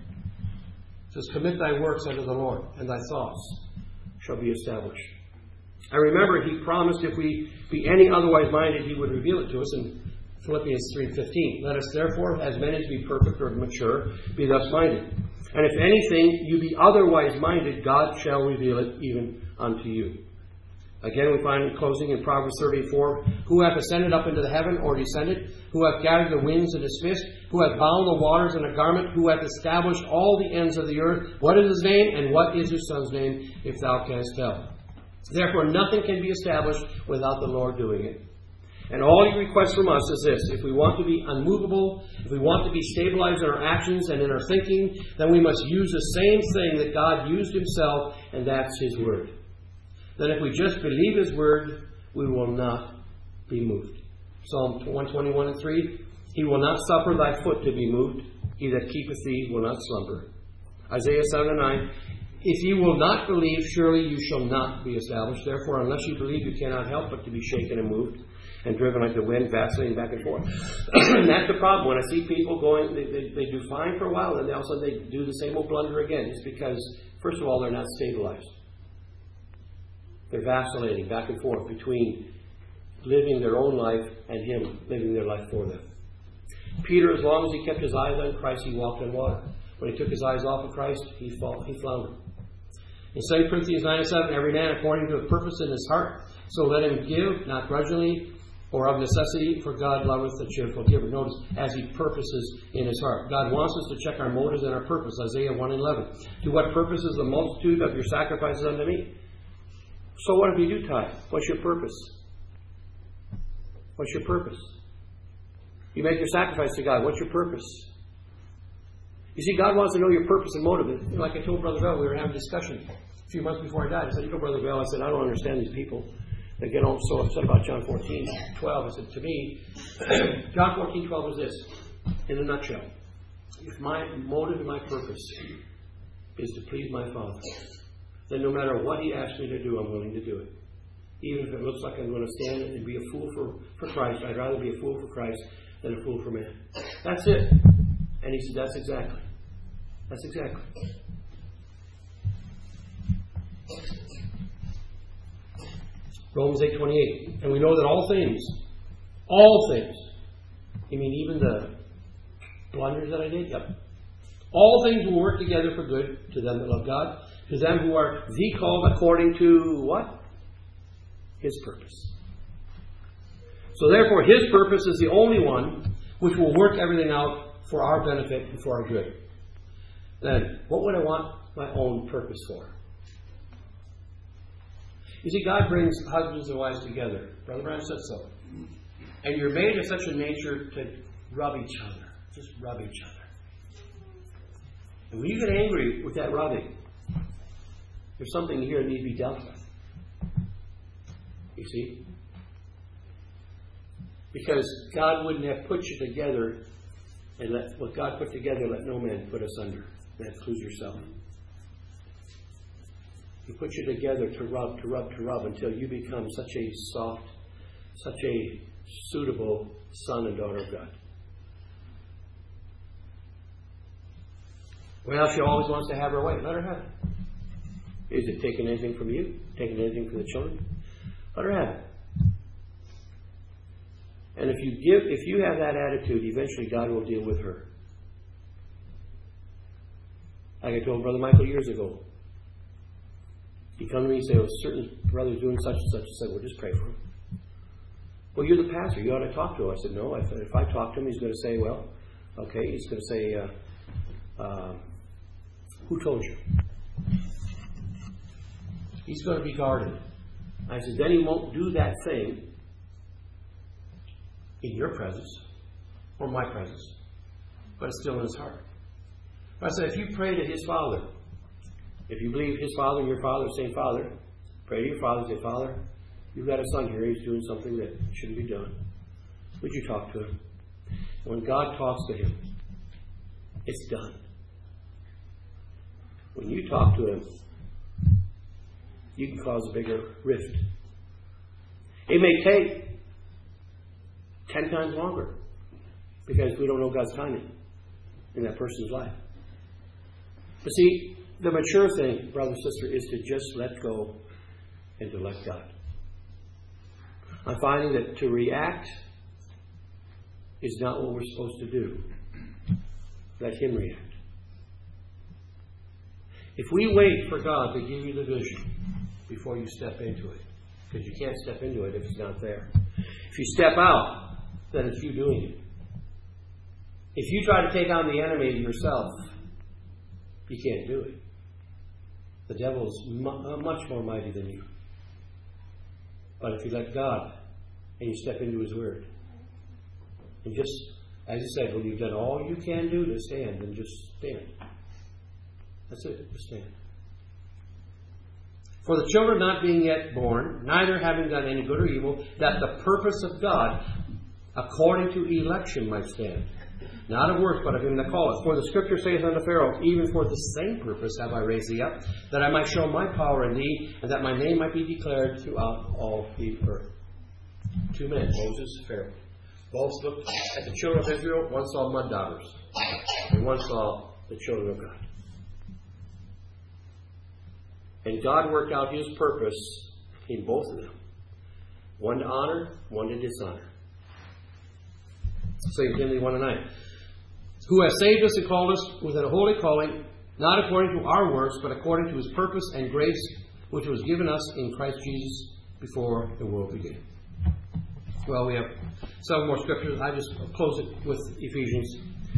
It says, commit thy works unto the Lord, and thy thoughts shall be established. I remember He promised if we be any otherwise minded, He would reveal it to us in Philippians three fifteen. Let us therefore, as many as be perfect or mature, be thus minded. And if anything you be otherwise minded, God shall reveal it even unto you. Again, we find in closing in Proverbs thirty-four, who hath ascended up into the heaven, or descended? Who hath gathered the winds in his fist? Who hath bound the waters in a garment? Who hath established all the ends of the earth? What is His name, and what is His Son's name, if thou canst tell? Therefore, nothing can be established without the Lord doing it. And all He requests from us is this: if we want to be unmovable, if we want to be stabilized in our actions and in our thinking, then we must use the same thing that God used Himself, and that's His Word. That if we just believe His Word, we will not be moved. Psalm one twenty-one and three, He will not suffer thy foot to be moved. He that keepeth thee will not slumber. Isaiah seven and nine, if you will not believe, surely you shall not be established. Therefore, unless you believe, you cannot help but to be shaken and moved and driven like the wind, vacillating back and forth. And that's the problem. When I see people going, they, they, they do fine for a while, and then all of a sudden they do the same old blunder again. It's because, first of all, they're not stabilized. They're vacillating back and forth between living their own life and Him living their life for them. Peter, as long as he kept his eyes on Christ, he walked on water. When he took his eyes off of Christ, he fall, he floundered. In Second Corinthians nine and seven, every man according to the purpose in his heart, so let him give, not grudgingly, or of necessity, for God loveth the cheerful giver. Notice, as He purposes in His heart. God wants us to check our motives and our purpose. Isaiah one and eleven. To what purpose is the multitude of your sacrifices unto me? So what if you do tithe? What's your purpose? What's your purpose? You make your sacrifice to God. What's your purpose? You see, God wants to know your purpose and motive. Like I told Brother Bell, we were having a discussion a few months before I died. I said, you know, Brother Bell, I said, I don't understand these people. They get all so upset about John fourteen, twelve. I said, to me, John fourteen, twelve is this, in a nutshell. If my motive and my purpose is to please my Father, then no matter what He asks me to do, I'm willing to do it. Even if it looks like I'm going to stand and be a fool for, for Christ, I'd rather be a fool for Christ than a fool for man. That's it. And He said, that's exactly. That's exactly. Romans eight twenty-eight. And we know that all things, all things, you mean even the blunders that I did? Yep. All things will work together for good to them that love God, to them who are the called according to what? His purpose. So therefore, His purpose is the only one which will work everything out for our benefit and for our good. Then, what would I want my own purpose for? You see, God brings husbands and wives together. Brother Brown said so. And you're made of such a nature to rub each other. Just rub each other. And when you get angry with that rubbing, there's something here that needs to be dealt with. You see? Because God wouldn't have put you together and let what God put together, let no man put us under. That includes yourself. He put you together to rub, to rub, to rub until you become such a soft, such a suitable son and daughter of God. Well, she always wants to have her way. Let her have it. Is it taking anything from you? Taking anything from the children? Let her have it. And if you give, if you have that attitude, eventually God will deal with her. Like I told Brother Michael years ago. He come to me and say, "Oh, certain brother's doing such and such." I said, "Well, just pray for him." "Well, you're the pastor. You ought to talk to him." I said, "No. I said, if I talk to him, he's going to say, well, okay." He's going to say, uh, uh, "Who told you?" He's going to be guarded. I said, then he won't do that thing in your presence or my presence, but it's still in his heart. I said, if you pray to his Father, if you believe his Father and your Father are the same Father, pray to your Father and say, "Father, you've got a son here. He's doing something that shouldn't be done. Would you talk to him?" When God talks to him, it's done. When you talk to him, you can cause a bigger rift. It may take ten times longer because we don't know God's timing in that person's life. But see, the mature thing, brother, sister, is to just let go and to let God. I'm finding that to react is not what we're supposed to do. Let him react. If we wait for God to give you the vision before you step into it, because you can't step into it if it's not there. If you step out, then it's you doing it. If you try to take on the enemy yourself, you can't do it. The devil is mu- much more mighty than you. But if you let God and you step into his word, and just, as you said, when you've done all you can do to stand, then just stand. That's it. Just stand. For the children not being yet born, neither having done any good or evil, that the purpose of God, according to election, might stand. Not of works, but of him that calleth. For the Scripture saith unto Pharaoh, even for the same purpose have I raised thee up, that I might show my power in thee, and that my name might be declared throughout all the earth. Two men, Moses, Pharaoh. Both looked at the children of Israel. One saw mud daughters, and one saw the children of God. And God worked out his purpose in both of them. One to honor, one to dishonor. Second Timothy one and nine. Who has saved us and called us with a holy calling, not according to our works, but according to his purpose and grace, which was given us in Christ Jesus before the world began. Well, we have several more scriptures. I just close it with Ephesians.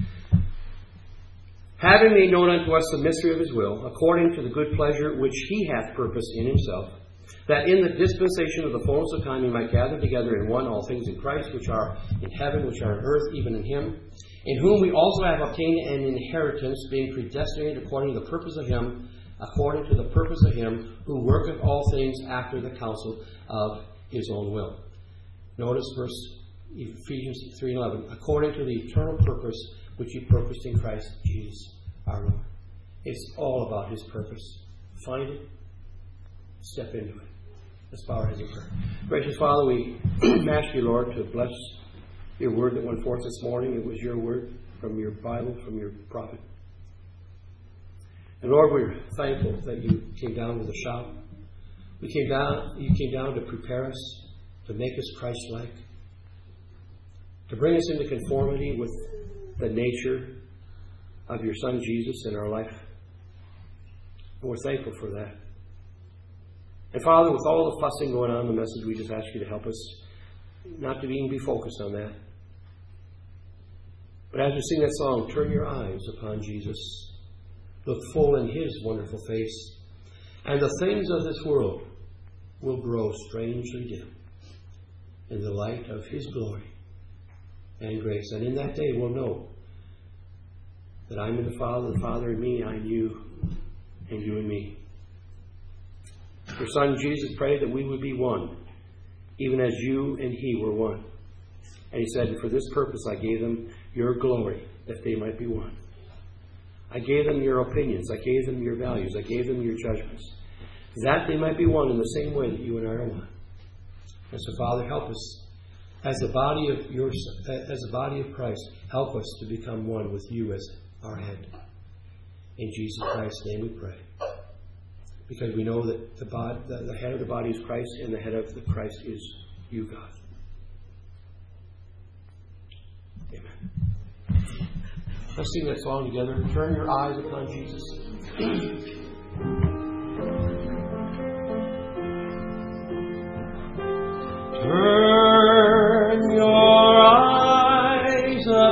Having made known unto us the mystery of his will, according to the good pleasure which he hath purposed in himself, that in the dispensation of the fullness of time he might gather together in one all things in Christ, which are in heaven, which are on earth, even in him, in whom we also have obtained an inheritance, being predestinated according to the purpose of him, according to the purpose of him, who worketh all things after the counsel of his own will. Notice verse Ephesians three eleven. According to the eternal purpose which he purposed in Christ Jesus our Lord. It's all about his purpose. Find it. Step into it. Let's bow our heads in prayer. Gracious Father, we ask you, Lord, to bless your word that went forth this morning. It was your word from your Bible, from your prophet. And Lord, we're thankful that you came down with a shout. We came down, you came down to prepare us, to make us Christ-like, to bring us into conformity with the nature of your Son Jesus in our life. And we're thankful for that. And Father, with all the fussing going on in the message, we just ask you to help us not to even be focused on that. But as we sing that song, turn your eyes upon Jesus. Look full in his wonderful face. And the things of this world will grow strangely dim in the light of his glory and grace. And in that day we'll know that I'm in the Father, the Father in me, I in you, and you in me. Your Son Jesus prayed that we would be one, even as you and he were one. And he said, for this purpose I gave them your glory, that they might be one. I gave them your opinions. I gave them your values. I gave them your judgments, that they might be one in the same way that you and I are one. And so, Father, help us as the body of your, as the body of Christ. Help us to become one with you as our head. In Jesus Christ's name we pray. Because we know that the, body, the, the head of the body is Christ, and the head of the Christ is you, God. Amen. Let's sing that song together. Turn your eyes upon Jesus.